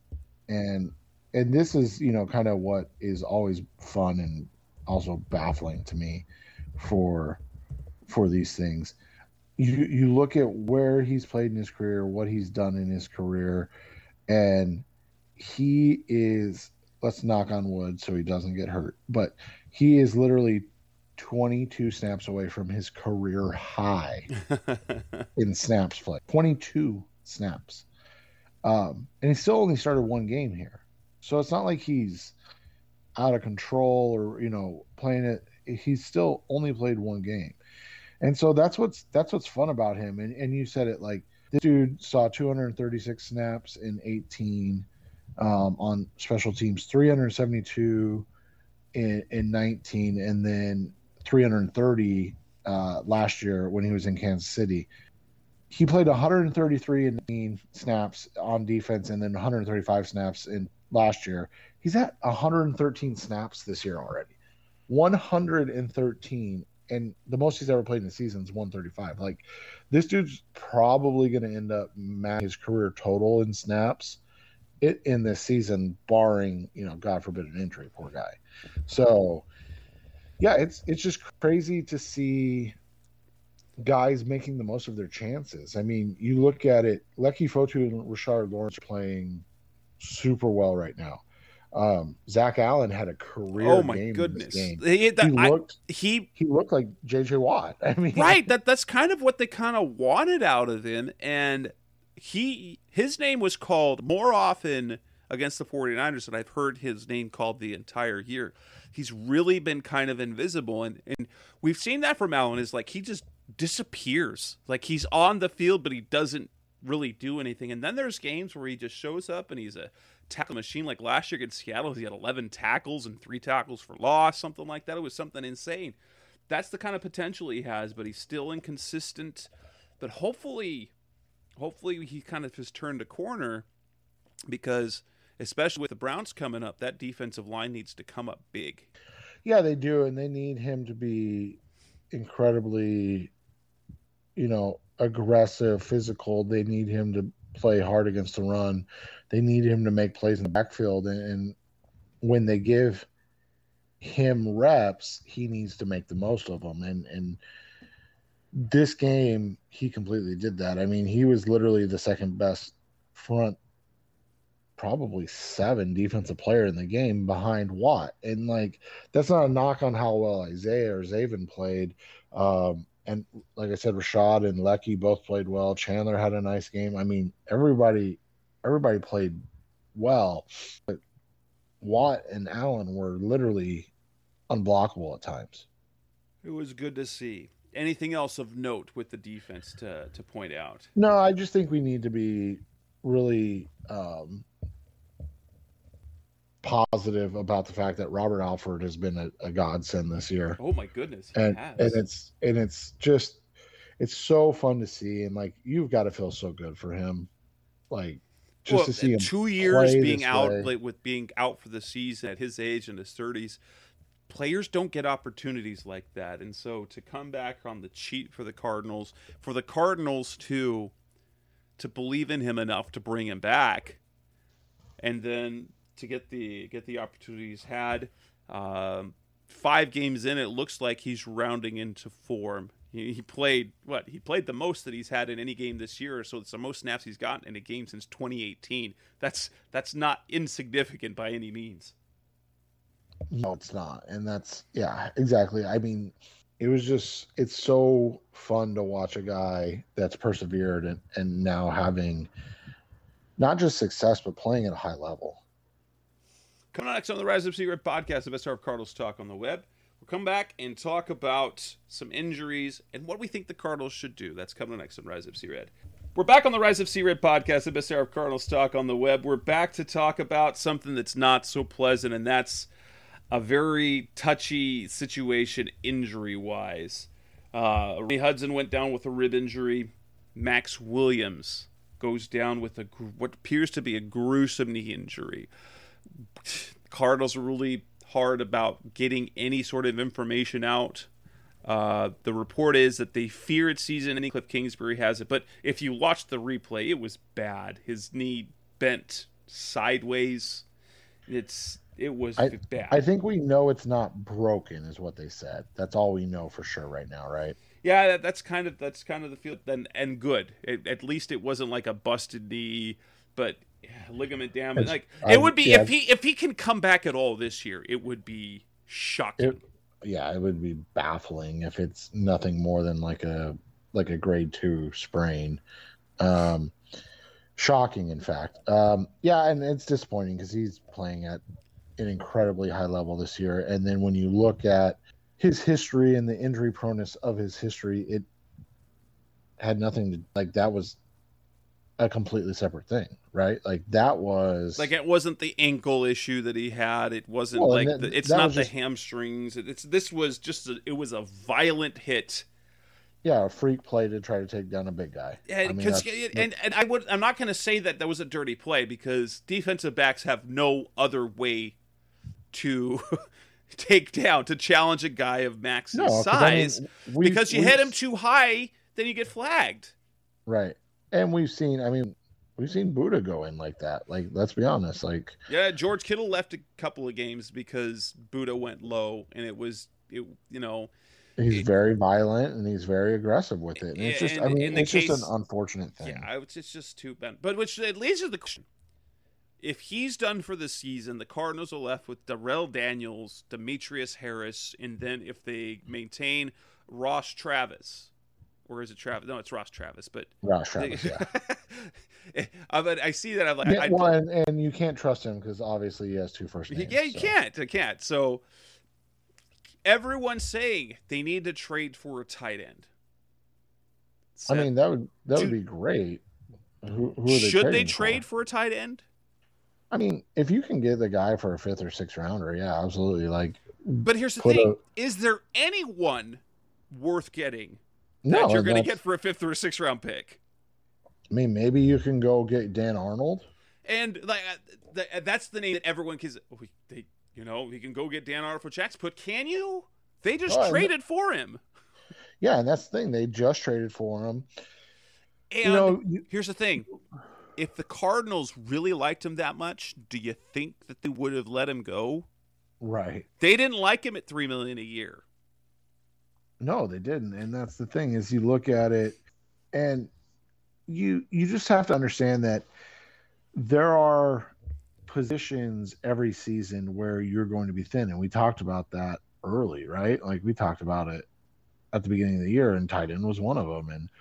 C: and and this is you know kind of what is always fun and also baffling to me for for these things. You you look at where he's played in his career, what he's done in his career. And he is, let's knock on wood so he doesn't get hurt, but he is literally twenty-two snaps away from his career high in snaps play. twenty-two snaps. Um, and he still only started one game here. So it's not like he's out of control or, you know, playing it. He's still only played one game. And so that's what's, that's what's fun about him. And, and you said it like, this dude saw two hundred thirty-six snaps in eighteen um, on special teams, three hundred seventy-two in, in nineteen, and then three hundred thirty uh, last year when he was in Kansas City. He played one hundred thirty-three in nineteen snaps on defense, and then one hundred thirty-five snaps in last year. He's at one hundred thirteen snaps this year already. one hundred thirteen. And the most he's ever played in the season is one thirty-five. Like, this dude's probably going to end up matching his career total in snaps it, in this season, barring, you know, God forbid an injury, poor guy. So, yeah, it's it's just crazy to see guys making the most of their chances. I mean, you look at it, Lecky Fotu and Rashard Lawrence are playing super well right now. Um, Zach Allen had a career
B: oh my
C: game
B: goodness.
C: In this game.
B: He, that,
C: he looked
B: I, he
C: he looked like J J Watt. I mean,
B: right. That that's kind of what they kind of wanted out of him, and he his name was called more often against the 49ers than I've heard his name called the entire year. He's really been kind of invisible, and and we've seen that from Allen. Is like he just disappears. Like he's on the field, but he doesn't really do anything. And then there's games where he just shows up and he's a tackle machine. Like last year against Seattle, he had eleven tackles and three tackles for loss, something like that. It was something insane. That's the kind of potential he has, but he's still inconsistent. But hopefully, hopefully he kind of has turned a corner, because especially with the Browns coming up, that defensive line needs to come up big.
C: Yeah, they do, and they need him to be incredibly, you know, aggressive, physical. They need him to play hard against the run. They need him to make plays in the backfield, and, and when they give him reps, he needs to make the most of them. And and this game, he completely did that. I mean, he was literally the second best front, probably seven defensive player in the game behind Watt. And like, that's not a knock on how well Isaiah or Zaven played. Um, and like I said, Rashad and Lecky both played well. Chandler had a nice game. I mean, everybody, everybody played well, but Watt and Allen were literally unblockable at times.
B: It was good to see. Anything else of note with the defense to, to point out?
C: No, I just think we need to be really um, positive about the fact that Robert Alford has been a, a godsend this year.
B: Oh my goodness, he
C: and
B: has.
C: and it's and it's just it's so fun to see, and like you've got to feel so good for him, like just
B: well,
C: to see him
B: two years
C: play
B: being
C: this
B: out
C: way.
B: like, with being out for the season at his age in his thirties. Players don't get opportunities like that, and so to come back on the cheat for the Cardinals, for the Cardinals to to believe in him enough to bring him back, and then to get the get the opportunities had. Um, five games in, it looks like he's rounding into form. He, he played what he played the most that he's had in any game this year, so it's the most snaps he's gotten in a game since twenty eighteen. That's that's not insignificant by any means.
C: No, it's not. And that's, yeah, exactly. I mean, it was just, it's so fun to watch a guy that's persevered and, and now having not just success, but playing at a high level.
B: Coming on next on the Rise Up Secret podcast, the best hour of Cardinals talk on the web. We'll come back and talk about some injuries and what we think the Cardinals should do. That's coming next on Rise of Sea-Red. We're back on the Rise of Sea-Red podcast, the best hour of Cardinals talk on the web. We're back to talk about something that's not so pleasant, and that's a very touchy situation injury-wise. Uh, Ray Hudson went down with a rib injury. Max Williams goes down with a what appears to be a gruesome knee injury. Cardinals are really hard about getting any sort of information out. Uh, the report is that they fear it's season ending. Cliff Kingsbury has it, but if you watch the replay, it was bad. His knee bent sideways. It's it was
C: I,
B: bad.
C: I think we know it's not broken, is what they said. That's all we know for sure right now, right?
B: Yeah, that, that's kind of that's kind of the feel. And and good. It, at least it wasn't like a busted knee, but yeah, ligament damage.
C: It's,
B: like
C: I,
B: it would be
C: yeah,
B: if he if he can come back at all this year, it would be shocking.
C: It, yeah, it would be baffling if it's nothing more than like a like a grade two sprain. Um, shocking, in fact. Um, yeah, and it's disappointing because he's playing at an incredibly high level this year. And then when you look at his history and the injury proneness of his history, it had nothing to like that was a completely separate thing, right? Like that was
B: like it wasn't the ankle issue that he had. It wasn't
C: well,
B: like
C: that,
B: the, it's
C: that
B: not
C: was
B: the
C: just,
B: hamstrings. It's this was just a, it was a violent hit.
C: Yeah, a freak play to try to take down a big guy.
B: And
C: I mean,
B: and, and I would I'm not going to say that that was a dirty play because defensive backs have no other way to take down to challenge a guy of Max's
C: no,
B: size
C: I mean, we,
B: because you hit him too high, then you get flagged.
C: Right. And we've seen, I mean, we've seen Buddha go in like that. Like, let's be honest. Like,
B: yeah, George Kittle left a couple of games because Buddha went low, and it was, it, you know,
C: he's
B: it,
C: very violent and he's very aggressive with it. And it's just,
B: and,
C: I mean, it's
B: case,
C: just an unfortunate thing.
B: Yeah, it's, it's just too bad. But which it leads to the question: if he's done for the season, the Cardinals are left with Darrell Daniels, Demetrius Harris, and then if they maintain Ross Travis. Or is it Travis? No, it's Ross Travis. But
C: Ross Travis, yeah.
B: I, but I see that. I'm like,
C: yeah,
B: I,
C: well, and, and you can't trust him because obviously he has two first names.
B: Yeah, you
C: so.
B: can't. I can't. So everyone's saying they need to trade for a tight end.
C: So, I mean, that would that would do, be great. Who, who are they
B: should they trade
C: for?
B: for a tight end?
C: I mean, if you can get the guy for a fifth or sixth rounder, yeah, absolutely. Like,
B: but here's the thing: a, is there anyone worth getting? That
C: no,
B: you're going to get for a fifth or a sixth round pick.
C: I mean, maybe you can go get Dan Arnold,
B: and like that's the name that everyone can. They, you know, he can go get Dan Arnold for Jackson. But can you? They just oh, traded the, for him.
C: Yeah, and that's the thing. They just traded for him.
B: And you know, here's the thing: if the Cardinals really liked him that much, do you think that they would have let him go?
C: Right.
B: They didn't like him at three million dollars a year.
C: No, they didn't. And that's the thing is you look at it and you you just have to understand that there are positions every season where you're going to be thin. And we talked about that early, right? Like we talked about it at the beginning of the year and tight end was one of them. And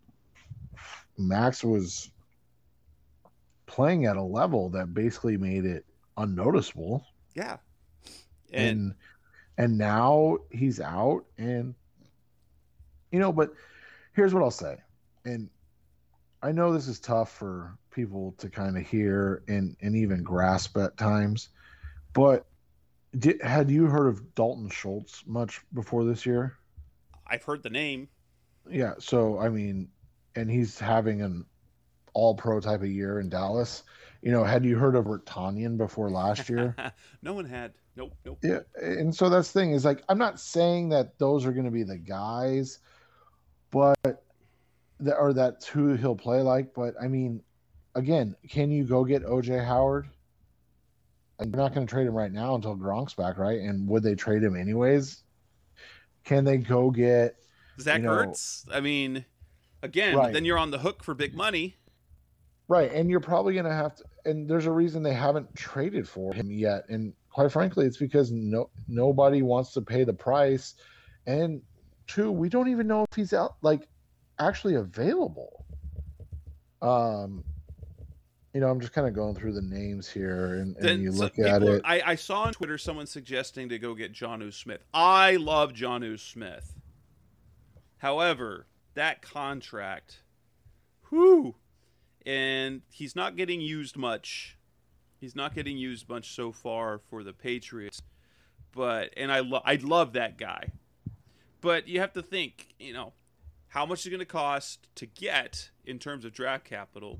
C: Max was playing at a level that basically made it unnoticeable.
B: Yeah.
C: And and, and now he's out and you know, but here's what I'll say. And I know this is tough for people to kind of hear and, and even grasp at times, but did, had you heard of Dalton Schultz much before this year?
B: I've heard the name.
C: Yeah. So, I mean, and he's having an all pro type of year in Dallas. You know, had you heard of Bertanian before last year?
B: No one had. Nope. Nope.
C: Yeah. And so that's the thing is like, I'm not saying that those are going to be the guys, but that, or that's who he'll play like. But I mean, again, can you go get O J Howard? And you're not going to trade him right now until Gronk's back, right? And would they trade him anyways? Can they go get
B: Zach
C: you know,
B: Ertz? I mean, again,
C: right.
B: then you're on the hook for big money.
C: Right. And you're probably going to have to, and there's a reason they haven't traded for him yet. And quite frankly, it's because no nobody wants to pay the price. And two, we don't even know if he's out, like actually available. Um, you know, I'm just kind of going through the names here, and, and
B: Then
C: you
B: so
C: look at
B: people,
C: it.
B: I, I saw on Twitter someone suggesting to go get Jonnu Smith. I love Jonnu Smith. However, that contract, whew, and he's not getting used much. He's not getting used much so far for the Patriots. But and I lo- I love that guy. But you have to think, you know, how much is it going to cost to get in terms of draft capital?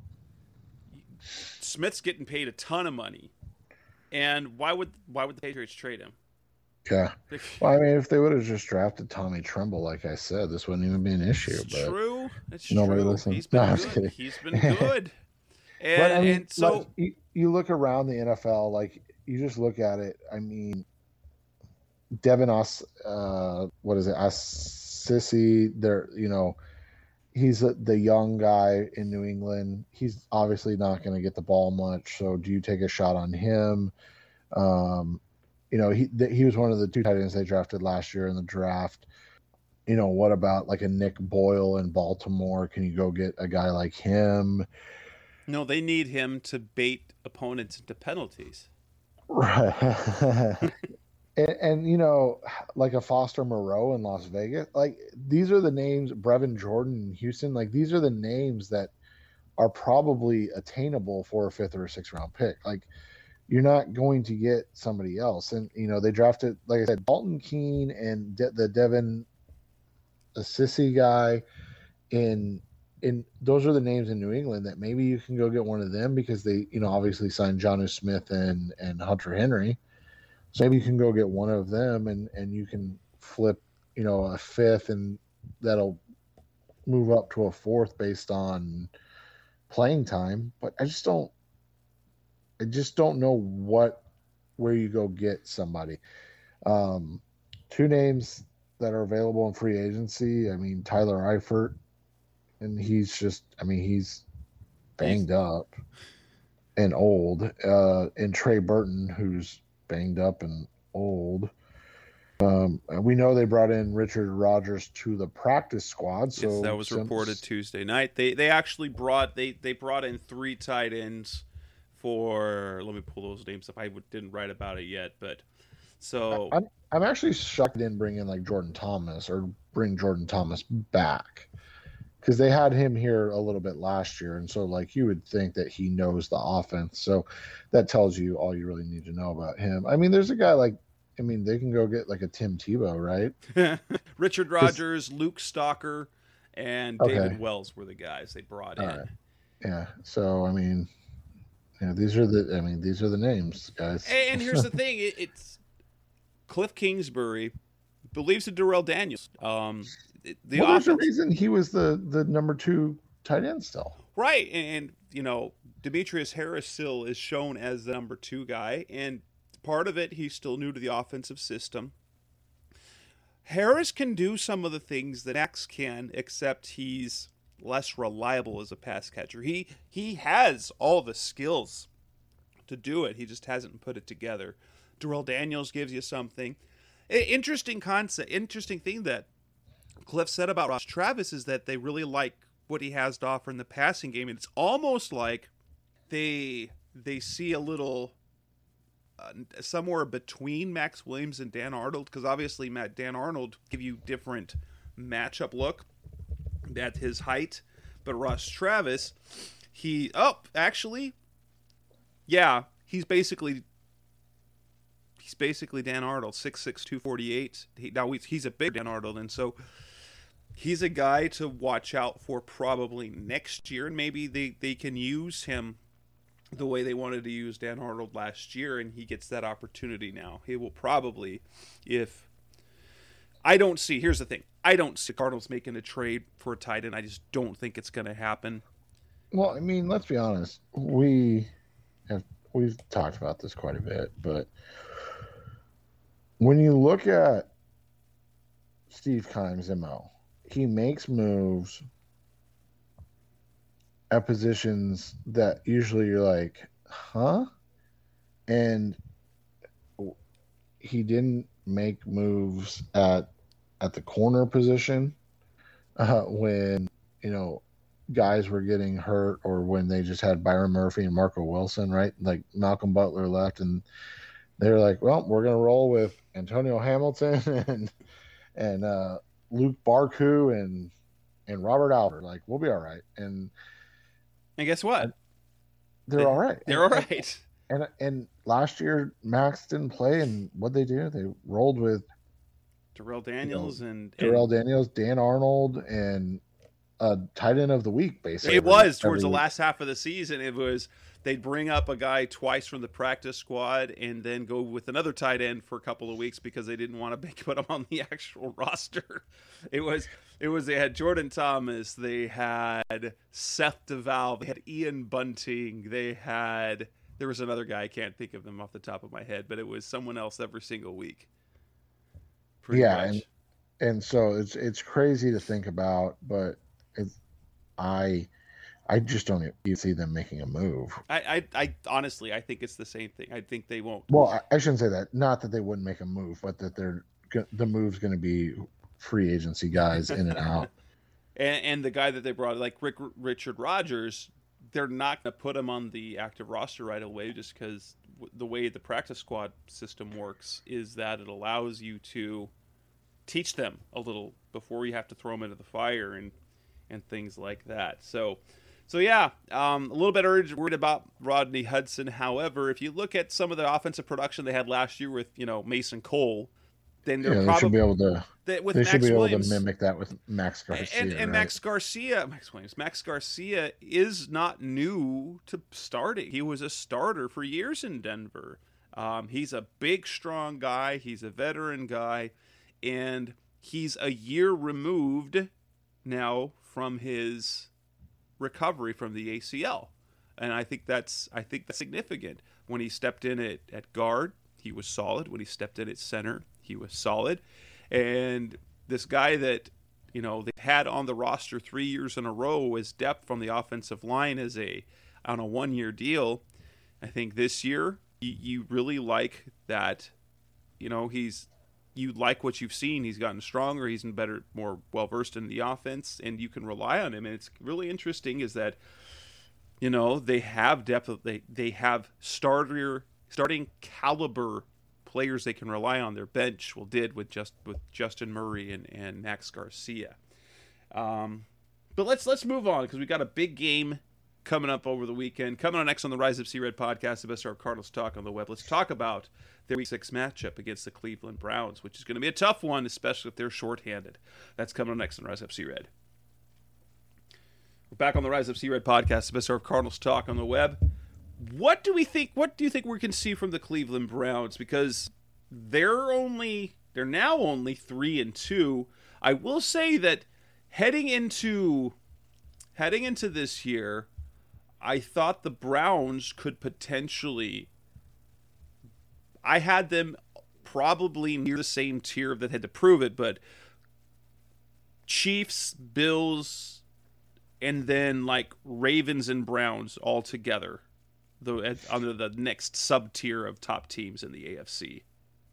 B: Smith's getting paid a ton of money, and why would why would the Patriots trade him?
C: Yeah. Well, I mean, if they would have just drafted Tommy Tremble, like I said, this wouldn't even be an issue.
B: It's
C: but
B: true. It's
C: nobody
B: true.
C: listens.
B: He's been
C: No, I'm just
B: good.
C: kidding.
B: He's been good. And,
C: But I mean,
B: and so
C: like, you, you look around the N F L, like you just look at it. I mean, Devin Os, uh, what is it, Assisi? There, you know, he's a, the young guy in New England. He's obviously not going to get the ball much. So, do you take a shot on him? Um, you know, he th- he was one of the two tight ends they drafted last year in the draft. You know, what about like a Nick Boyle in Baltimore? Can you go get a guy like him?
B: no, they need him to bait opponents into penalties.
C: Right. and, and, you know, like a Foster Moreau in Las Vegas, like these are the names, Brevin Jordan in Houston, like these are the names that are probably attainable for a fifth or a sixth round pick. Like you're not going to get somebody else. And, you know, they drafted, like I said, Dalton Keene and De- the Devin Assisi guy in, in those are the names in New England that maybe you can go get one of them because they, you know, obviously signed Jonnu Smith and, and Hunter Henry. So maybe you can go get one of them and, and you can flip, you know, a fifth and that'll move up to a fourth based on playing time. But I just don't, I just don't know what, where you go get somebody. Um, two names that are available in free agency. I mean, Tyler Eifert, and he's just, I mean, he's banged up and old. Uh, and Trey Burton, who's banged up and old. Um, we know they brought in Richard Rodgers to the practice squad. So
B: yes, that was
C: since,
B: reported Tuesday night. They they actually brought they they brought in three tight ends for. Let me pull those names up. I didn't write about it yet, but so
C: I'm I'm actually shocked they didn't bring in like Jordan Thomas or bring Jordan Thomas back because they had him here a little bit last year, and so like you would think that he knows the offense. So that tells you all you really need to know about him. I mean, there's a guy like. I mean, they can go get like a Tim Tebow, right?
B: Richard Rodgers, Luke Stalker, and
C: Okay.
B: David Wells were the guys they brought
C: All
B: in.
C: right. Yeah. So I mean, yeah, these are the. I mean, these are the names, guys.
B: And here's the thing: it, it's Cliff Kingsbury believes in Darrell Daniels. Um, the
C: well, there's a
B: offense,
C: reason he was the the number two tight end still.
B: right? And you know, Demetrius Harris still is shown as the number two guy, and part of it he's still new to the offensive system. Harris can do some of the things that Max can, except he's less reliable as a pass catcher. He he has all the skills to do it. He just hasn't put it together. Darrell Daniels gives you something. Interesting concept. Interesting thing that Cliff said about Ross Travis is that they really like what he has to offer in the passing game. And it's almost like they they see a little uh, somewhere between Max Williams and Dan Arnold, because obviously Matt Dan Arnold give you different matchup look at his height, but Ross Travis, he oh actually, yeah, he's basically he's basically Dan Arnold, six six, two forty-eight. He, now he's, he's a big Dan Arnold, and so he's a guy to watch out for probably next year, and maybe they, they can use him the way they wanted to use Dan Arnold last year, and he gets that opportunity now. He will probably, if I don't see, here's the thing, I don't see Cardinals making a trade for a tight end. I just don't think it's going to happen.
C: Well, I mean, let's be honest. We have we've talked about this quite a bit, but when you look at Steve Keim's M O, he makes moves at positions that usually you're like, huh? And he didn't make moves at at the corner position uh, when, you know, guys were getting hurt or when they just had Byron Murphy and Marco Wilson, right? Like Malcolm Butler left and they were like, well, we're going to roll with Antonio Hamilton and and uh, Luke Barku and and Robert Albert. Like, we'll be all right. And
B: and guess what?
C: They're
B: they,
C: all right.
B: They're
C: and,
B: all right.
C: And, and and last year Max didn't play, and what'd they do? They rolled with
B: Darrell Daniels you know, and
C: Darrell
B: and,
C: Daniels, Dan Arnold, and uh, tight end of the week, basically.
B: It was towards the last half of the season. It was they'd bring up a guy twice from the practice squad and then go with another tight end for a couple of weeks because they didn't want to make, put him on the actual roster. It was it was they had Jordan Thomas, they had Seth DeValve, they had Ian Bunting, they had there was another guy, I can't think of him off the top of my head, but it was someone else every single week. Pretty
C: yeah,
B: much.
C: and and so it's it's crazy to think about, but it's I I just don't even see them making a move.
B: I, I, I honestly, I think it's the same thing. I think they won't.
C: Well, I, I shouldn't say that. Not that they wouldn't make a move, but that they're the move's going to be free agency guys in and out.
B: and, and the guy that they brought, like Rick, Richard Rodgers, they're not going to put him on the active roster right away just because the way the practice squad system works is that it allows you to teach them a little before you have to throw them into the fire and and things like that. So. So, yeah, um, a little bit worried about Rodney Hudson. However, if you look at some of the offensive production they had last year with, you know, Mason Cole, then they're
C: yeah, they
B: probably
C: should be able to.
B: They, with
C: they
B: Max
C: should be
B: Williams,
C: able to mimic that with Max Garcia.
B: And, and
C: right?
B: Max Garcia, Max Williams, Max Garcia is not new to starting. He was a starter for years in Denver. Um, he's a big, strong guy. He's a veteran guy, and he's a year removed now from his recovery from the A C L, and I think that's I think that's significant. When he stepped in at, at guard, he was solid. When he stepped in at center, he was solid. And this guy that you know they had on the roster three years in a row as depth from the offensive line as a on a one year deal, I think this year you, you really like that. You know he's. You like what you've seen. He's gotten stronger. He's in better, more well-versed in the offense, and you can rely on him. And it's really interesting is that, you know, they have depth. They they have starter, starting caliber players they can rely on. Their bench will did with just with Justin Murray and, and Max Garcia. Um, but let's let's move on because we got a big game coming up over the weekend. Coming on next on the Rise Up Sea Red podcast, the best of our Cardinals talk on the web. Let's talk about their week six matchup against the Cleveland Browns, which is going to be a tough one, especially if they're shorthanded. That's coming on next on Rise Up Sea Red. We're back on the Rise Up Sea Red podcast, the best of our Cardinals talk on the web. What do we think? What do you think we can see from the Cleveland Browns? Because they're only they're now only three and two. I will say that heading into heading into this year, I thought the Browns could potentially. I had them probably near the same tier that had to prove it, but Chiefs, Bills, and then like Ravens and Browns all together, the under the next sub tier of top teams in the A F C.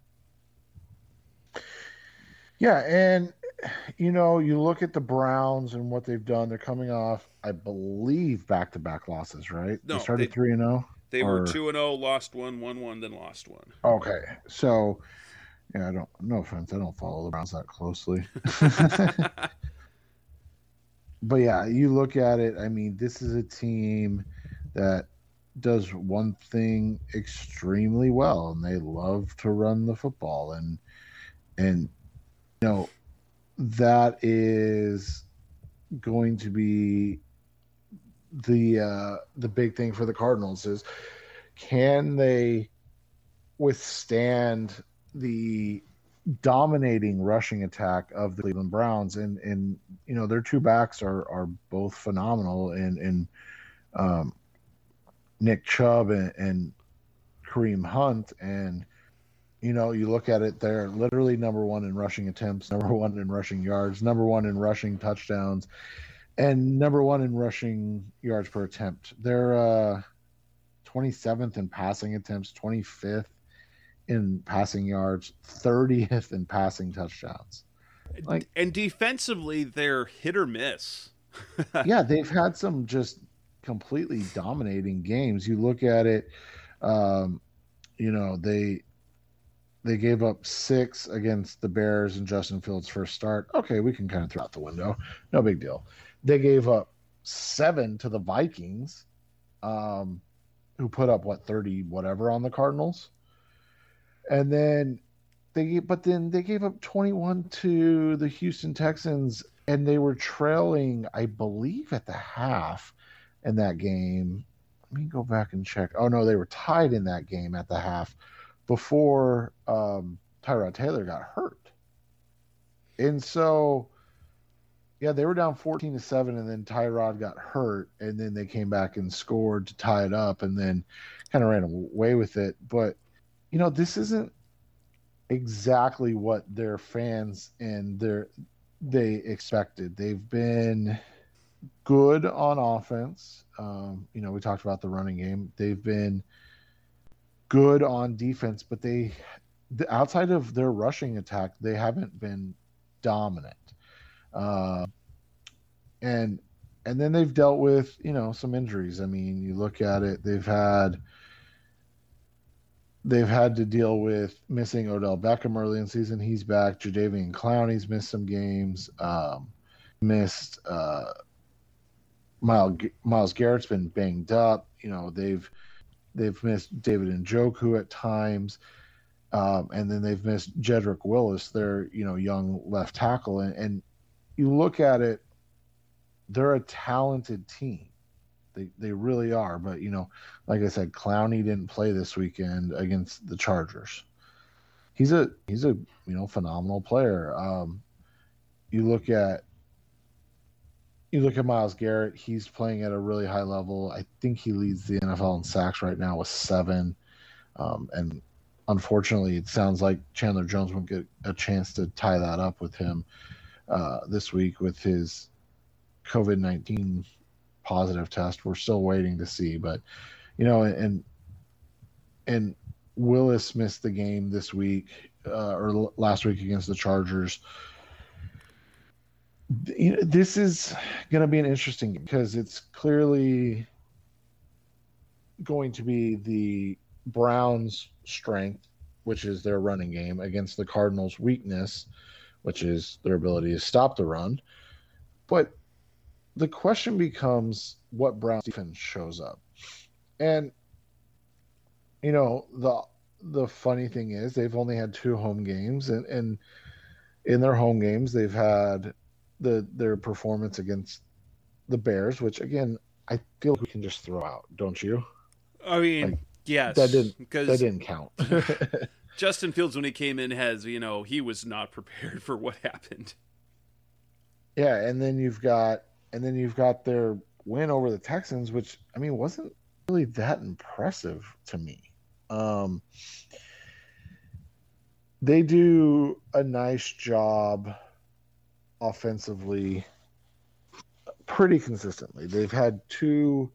C: Yeah, and you know, you look at the Browns and what they've done. They're coming off, I believe, back-to-back losses, right?
B: No,
C: they started three and zero.
B: They or... were two and zero, lost one, won one, then lost one.
C: Okay, so yeah, I don't. No offense, I don't follow the Browns that closely. But yeah, you look at it. I mean, this is a team that does one thing extremely well, and they love to run the football, and and you know that is going to be the uh, the big thing for the Cardinals is can they withstand the dominating rushing attack of the Cleveland Browns, and and you know their two backs are are both phenomenal, and and um, Nick Chubb and, and Kareem Hunt, and you know you look at it, they're literally number one in rushing attempts, number one in rushing yards, number one in rushing touchdowns, and number one in rushing yards per attempt. They're uh, twenty-seventh in passing attempts, twenty-fifth in passing yards, thirtieth in passing touchdowns.
B: Like, and defensively, they're hit or miss.
C: Yeah, they've had some just completely dominating games. You look at it, um, you know, they they gave up six against the Bears and Justin Fields' first start. Okay, we can kind of throw out the window. No big deal. They gave up seven to the Vikings, um, who put up what thirty whatever on the Cardinals, and then they but then they gave up twenty-one to the Houston Texans, and they were trailing, I believe, at the half in that game. Let me go back and check. Oh no, they were tied in that game at the half before um, Tyrod Taylor got hurt. And so, yeah, they were down fourteen to seven, and then Tyrod got hurt, and then they came back and scored to tie it up, and then kind of ran away with it. But, you know, this isn't exactly what their fans and their they expected. They've been good on offense. Um, you know, we talked about the running game. They've been good on defense, but they, the, outside of their rushing attack, they haven't been dominant. Uh, and and then they've dealt with, you know, some injuries. I mean, you look at it, they've had they've had to deal with missing Odell Beckham early in the season. He's back. Jadeveon Clowney's missed some games. Um, missed uh, Miles Myles Garrett's been banged up. You know, they've They've missed David Njoku at times, um, and then they've missed Jedrick Willis, their you know young left tackle. And, and you look at it, they're a talented team. They they really are. But you know, like I said, Clowney didn't play this weekend against the Chargers. He's a he's a you know phenomenal player. Um, you look at You look at Myles Garrett, he's playing at a really high level. I think he leads the N F L in sacks right now with seven. Um, and unfortunately, it sounds like Chandler Jones won't get a chance to tie that up with him uh, this week with his COVID nineteen positive test. We're still waiting to see. But, you know, and and Willis missed the game this week uh, or last week against the Chargers. You know, this is going to be an interesting game because it's clearly going to be the Browns' strength, which is their running game, against the Cardinals' weakness, which is their ability to stop the run. But the question becomes what Browns defense shows up. And, you know, the the funny thing is they've only had two home games, and, and in their home games they've had the their performance against the Bears, which again I feel like we can just throw out, don't you?
B: I mean,
C: like,
B: yes,
C: that didn't
B: because
C: that didn't count.
B: Justin Fields, when he came in, has you know he was not prepared for what happened.
C: Yeah, and then you've got and then you've got their win over the Texans, which I mean wasn't really that impressive to me. Um, they do a nice job offensively pretty consistently. They've had two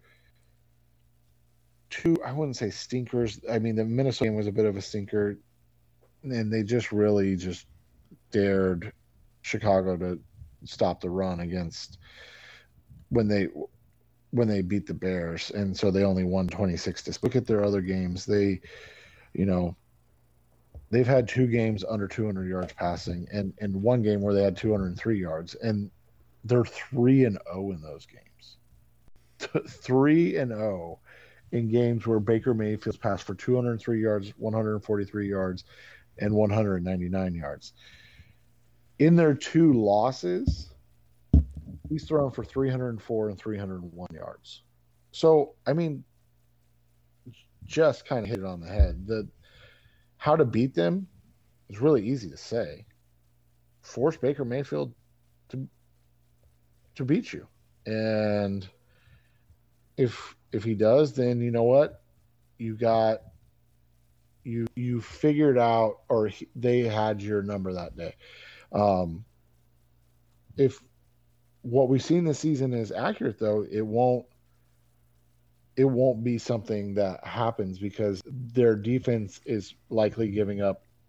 C: two I wouldn't say stinkers. I mean, the Minnesota game was a bit of a stinker, and they just really just dared Chicago to stop the run against when they when they beat the Bears, and so they only won twenty-six to look at their other games. They you know They've had two games under two hundred yards passing, and, and one game where they had two hundred three yards, and they're three and zero in those games. Three and zero in games where Baker Mayfield's passed for two hundred three yards, one hundred forty-three yards, and one hundred ninety-nine yards. In their two losses, he's thrown for three hundred four and three hundred one yards. So, I mean, just kind of hit it on the head. The How to beat them is really easy to say. Force Baker Mayfield to to beat you, and if if he does, then you know what, you got you you figured out, or he, they had your number that day. Um, if what we've seen this season is accurate, though, it won't it won't be something that happens because their defense is likely giving up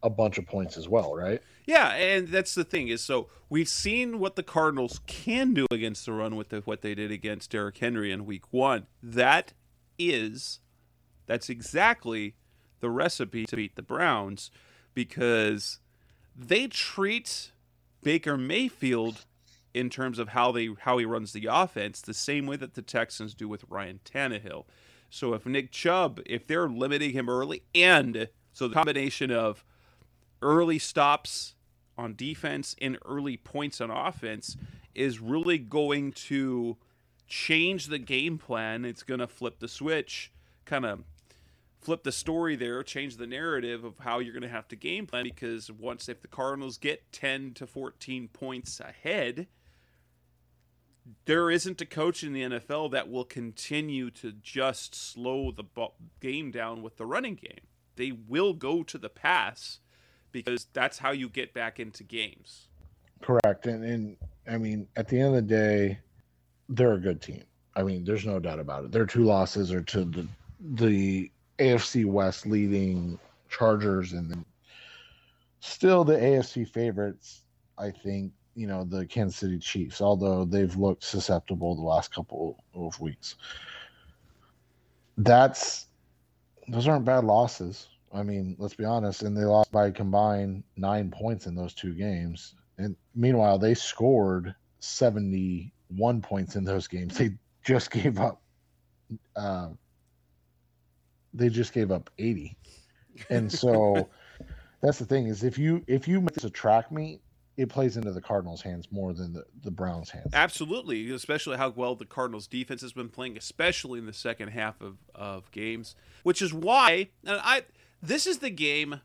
C: a bunch of points as well, right?
B: Yeah, and that's the thing is, so we've seen what the Cardinals can do against the run with the, what they did against Derrick Henry in Week One. That is, that's exactly the recipe to beat the Browns, because they treat Baker Mayfield in terms of how they how he runs the offense the same way that the Texans do with Ryan Tannehill. So if Nick Chubb, if they're limiting him early, and so the combination of early stops on defense and early points on offense is really going to change the game plan. It's going to flip the switch, kind of flip the story there, change the narrative of how you're going to have to game plan, because once, if the Cardinals get ten to fourteen points ahead, there isn't a coach in the N F L that will continue to just slow the game down with the running game. They will go to the pass, because that's how you get back into games.
C: Correct. And, and I mean, at the end of the day, they're a good team. I mean, there's no doubt about it. Their two losses are to the the A F C West leading Chargers, and then still the A F C favorites, I think, you know, the Kansas City Chiefs, although they've looked susceptible the last couple of weeks. That's those aren't bad losses. I mean, let's be honest, and they lost by combined nine points in those two games. And meanwhile, they scored seventy-one points in those games. They just gave up uh, they just gave up eighty. And so that's the thing, is if you if you make this a track meet, it plays into the Cardinals' hands more than the, the Browns' hands.
B: Absolutely, especially how well the Cardinals' defense has been playing, especially in the second half of, of games, which is why, and I this is the game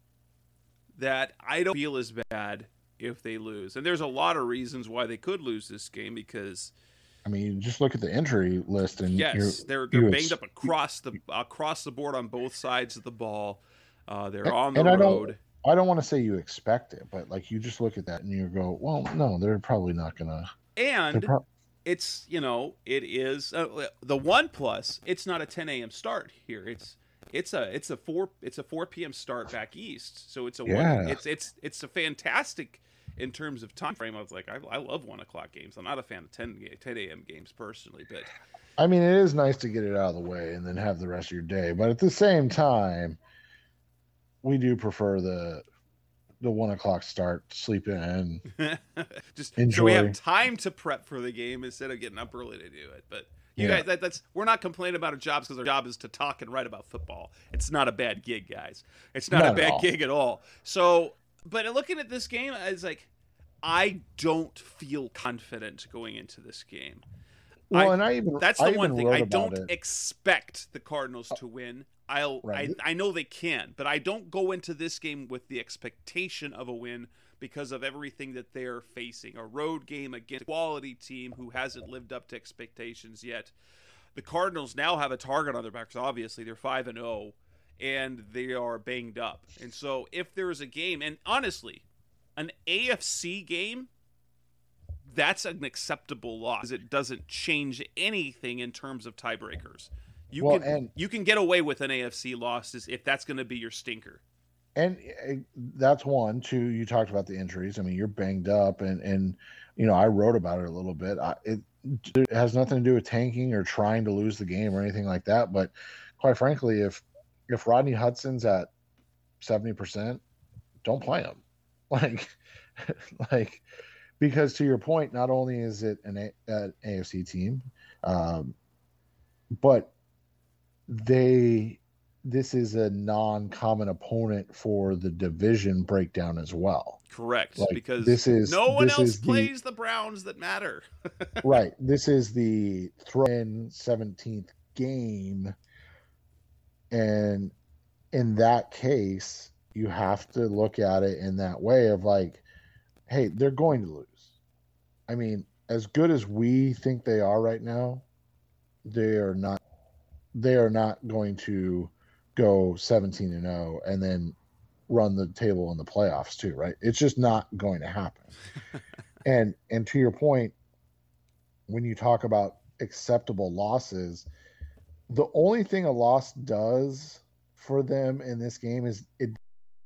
B: that I don't feel as bad if they lose. And there's a lot of reasons why they could lose this game, because
C: I mean, just look at the injury list, and
B: yes, they're they're banged up across the across the board on both sides of the ball. Uh, they're on the
C: and I
B: road.
C: Don't, I don't want to say you expect it, but like you just look at that and you go, well, no, they're probably not gonna.
B: And
C: pro-
B: it's, you know, it is uh, the one plus. It's not a ten a.m. start here. It's it's a it's a four it's a four p.m. start back east. So it's a
C: yeah.
B: one, it's it's it's a fantastic in terms of time frame. I was like, I, I love one o'clock games. I'm not a fan of ten a.m. games personally, but
C: I mean, it is nice to get it out of the way and then have the rest of your day. But at the same time, we do prefer the the one o'clock start, sleep in,
B: just
C: enjoy.
B: So we have time to prep for the game instead of getting up early to do it. But you yeah. guys, that, that's we're not complaining about our jobs, because our job is to talk and write about football. It's not a bad gig, guys. It's not, not a bad at gig at all. So, but looking at this game, it's like I don't feel confident going into this game.
C: Well,
B: I,
C: and I even
B: that's the
C: I
B: one
C: even
B: thing I
C: wrote
B: don't
C: about it.
B: expect the Cardinals to win. I'll
C: Right.
B: I, I know they can, but I don't go into this game with the expectation of a win because of everything that they're facing. A road game against a quality team who hasn't lived up to expectations yet. The Cardinals now have a target on their backs. Obviously, they're five and oh, and they are banged up. And so if there is a game, and honestly, an A F C game, that's an acceptable loss. It doesn't change anything in terms of tiebreakers. You
C: well,
B: can
C: and,
B: you can get away with an A F C loss if that's going to be your stinker.
C: And uh, that's one. Two, you talked about the injuries. I mean, you're banged up, and and you know, I wrote about it a little bit. I, it, it has nothing to do with tanking or trying to lose the game or anything like that. But quite frankly, if if Rodney Hudson's at seventy percent, don't play him. Like, like because to your point, not only is it an, a, an A F C team, um, but they this is a non-common opponent for the division breakdown as well.
B: Correct,
C: like,
B: because
C: this is
B: no one
C: this
B: else
C: is
B: plays
C: the,
B: the Browns that matter.
C: Right. This is the throw-in seventeenth game, and in that case, you have to look at it in that way of like, hey, they're going to lose. I mean, as good as we think they are right now, they are not they are not going to go seventeen and oh and then run the table in the playoffs too, right? It's just not going to happen. and and to your point, when you talk about acceptable losses, the only thing a loss does for them in this game is it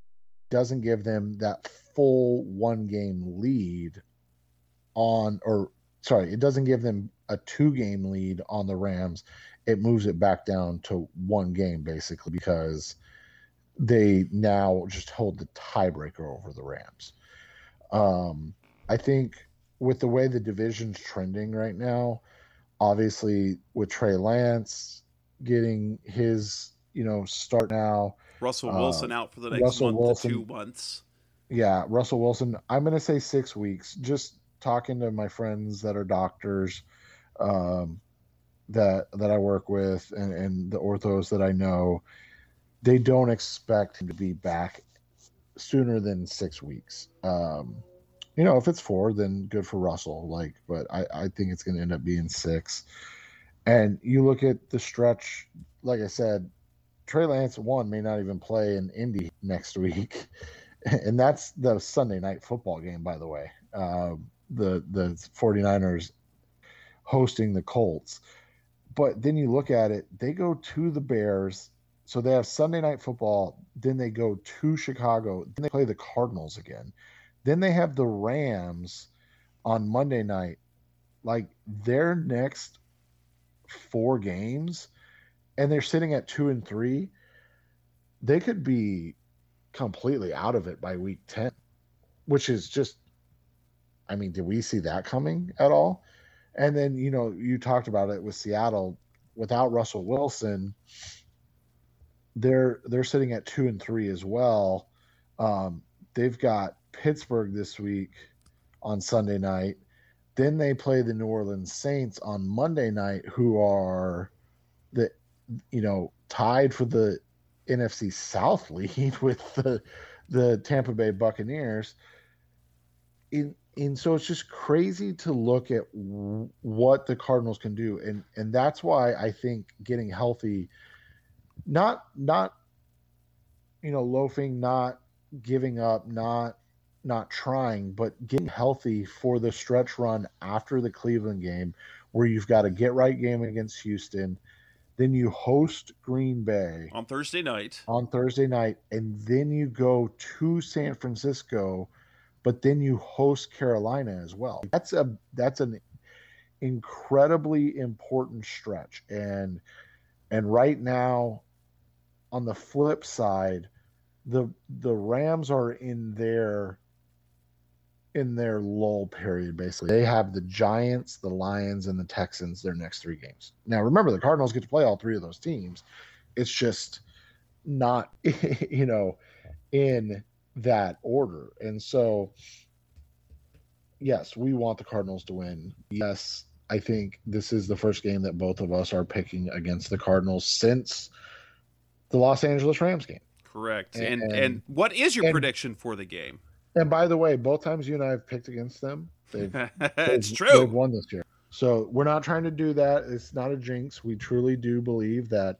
C: doesn't give them that full one game lead on, or sorry, it doesn't give them a two game lead on the Rams. It moves it back down to one game basically because they now just hold the tiebreaker over the Rams. Um, I think with the way the division's trending right now, obviously with Trey Lance getting his, you know, start now.
B: Russell Wilson uh, out for the next
C: Russell
B: month
C: Wilson,
B: to two months.
C: Yeah, Russell Wilson. I'm going to say six weeks. Just talking to my friends that are doctors, um, that that I work with, and, and the orthos that I know, they don't expect him to be back sooner than six weeks. Um, you know, if it's four, then good for Russell. Like, but I, I think it's going to end up being six. And you look at the stretch, like I said, Trey Lance, one, may not even play in Indy next week. And that's the Sunday night football game, by the way. Uh, the, the 49ers hosting the Colts. But then you look at it, they go to the Bears. So they have Sunday night football. Then they go to Chicago. Then they play the Cardinals again. Then they have the Rams on Monday night. Like, their next four games, and they're sitting at two and three, they could be completely out of it by week ten, which is just, I mean, did we see that coming at all? And then, you know, you talked about it with Seattle. Without Russell Wilson, they're they're sitting at two and three as well. Um, they've got Pittsburgh this week on Sunday night. Then they play the New Orleans Saints on Monday night, who are the, you know, tied for the N F C South lead with the the Tampa Bay Buccaneers. In and so it's just crazy to look at w- what the Cardinals can do, and and that's why I think getting healthy, not not you know loafing, not giving up, not not trying, but getting healthy for the stretch run after the Cleveland game, where you've got a get right game against Houston, then you host Green Bay
B: on Thursday night,
C: on Thursday night, and then you go to San Francisco, but then you host Carolina as well. That's a that's an incredibly important stretch, and and right now, on the flip side, the the Rams are in their in their lull period. Basically, they have the Giants, the Lions, and the Texans their next three games. Now, remember, the Cardinals get to play all three of those teams. It's just not, you know, in that order. And so, yes, we want the Cardinals to win. Yes, I think this is the first game that both of us are picking against the Cardinals since the Los Angeles Rams game.
B: Correct. And and, and what is your and, prediction for the game?
C: And by the way, both times you and I have picked against them, they've,
B: it's
C: they've,
B: true.
C: They've won this year. So we're not trying to do that. It's not a jinx. We truly do believe that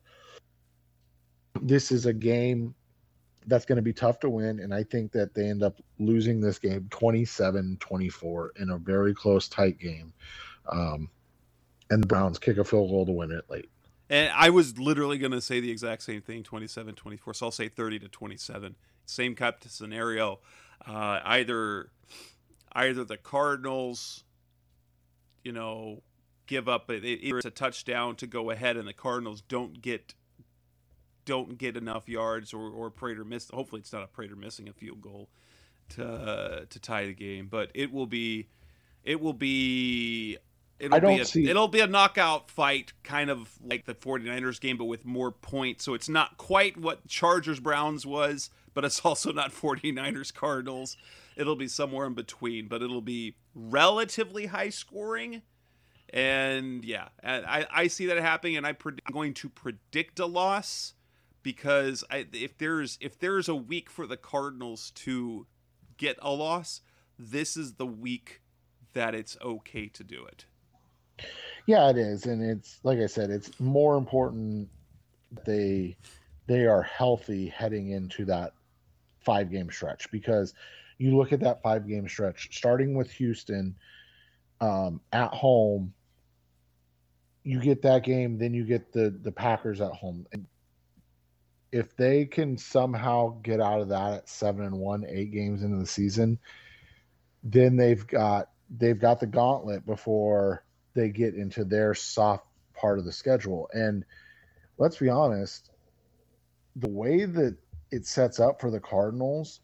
C: this is a game that's going to be tough to win. And I think that they end up losing this game twenty-seven twenty-four in a very close, tight game. Um, and the Browns kick a field goal to win it late.
B: And I was literally going to say the exact same thing, twenty-seven twenty-four. So I'll say thirty to twenty-seven. Same type of scenario. Uh, either either the Cardinals, you know, give up a, either it's a touchdown to go ahead, and the Cardinals don't get don't get enough yards, or or Prater miss. Hopefully, it's not a Prater missing a field goal to uh, to tie the game. But it will be it will be. It'll
C: I don't
B: be a,
C: see...
B: It'll be a knockout fight, kind of like the 49ers game, but with more points. So it's not quite what Chargers-Browns was, but it's also not 49ers-Cardinals. It'll be somewhere in between, but it'll be relatively high-scoring. And, yeah, I, I see that happening, and I pred- I'm going to predict a loss because I, if there's if there's a week for the Cardinals to get a loss, this is the week that it's okay to do it.
C: Yeah, it is, and it's like I said, it's more important that they they are healthy heading into that five game stretch, because you look at that five game stretch, starting with Houston um, at home, you get that game, then you get the the Packers at home, and if they can somehow get out of that at seven and one, eight games into the season, then they've got they've got the gauntlet before they get into their soft part of the schedule. And let's be honest, the way that it sets up for the Cardinals,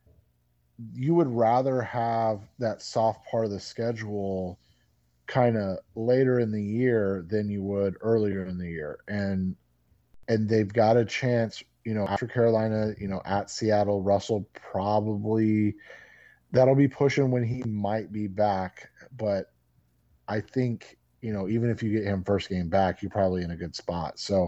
C: you would rather have that soft part of the schedule kind of later in the year than you would earlier in the year. And and they've got a chance, you know, after Carolina, you know, at Seattle. Russell probably, that'll be pushing when he might be back. But I think, you know, even if you get him first game back, you're probably in a good spot. So,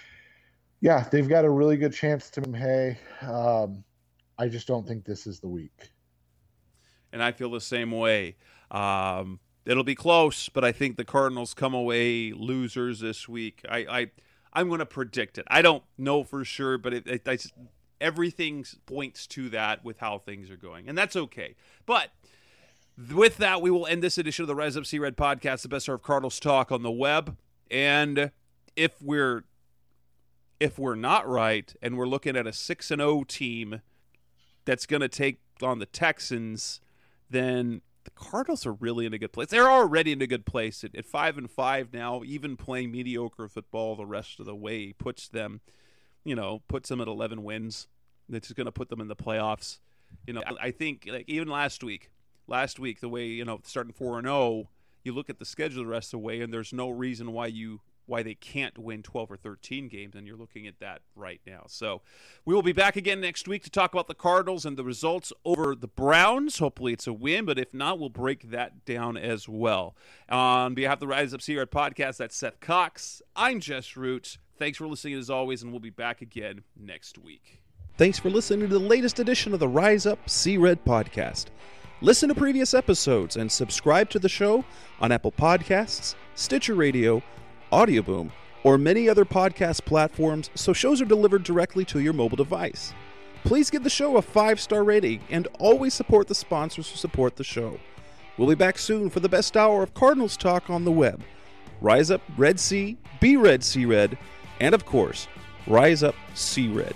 C: yeah, they've got a really good chance to, hey, um, I just don't think this is the week.
B: And I feel the same way. Um, it'll be close, but I think the Cardinals come away losers this week. I, I, I'm going to predict it. I don't know for sure, but it, it, I, everything points to that with how things are going, and that's okay. But with that, we will end this edition of the Rise Up Sea Red podcast, the best of Cardinals talk on the web. And if we're if we're not right, and we're looking at a six and oh team that's going to take on the Texans, then the Cardinals are really in a good place. They're already in a good place at, at five and five now. Even playing mediocre football the rest of the way puts them, you know, puts them at eleven wins. That's going to put them in the playoffs. You know, I think like even last week, last week the way, you know, starting four and zero, you look at the schedule the rest of the way, and there's no reason why you why they can't win twelve or thirteen games, and you're looking at that right now. So we will be back again next week to talk about the Cardinals and the results over the Browns. Hopefully it's a win, but if not, we'll break that down as well. On behalf of the Rise Up Sea Red podcast, that's Seth Cox. I'm Jess Root. Thanks for listening as always, and we'll be back again next week.
D: Thanks for listening to the latest edition of the Rise Up Sea Red podcast. Listen to previous episodes and subscribe to the show on Apple Podcasts, Stitcher Radio, Audioboom, or many other podcast platforms so shows are delivered directly to your mobile device. Please give the show a five-star rating and always support the sponsors who support the show. We'll be back soon for the best hour of Cardinals talk on the web. Rise up, Red Sea, be Red Sea Red, and of course, Rise Up Sea Red.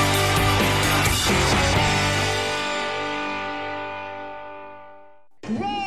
E: Roll!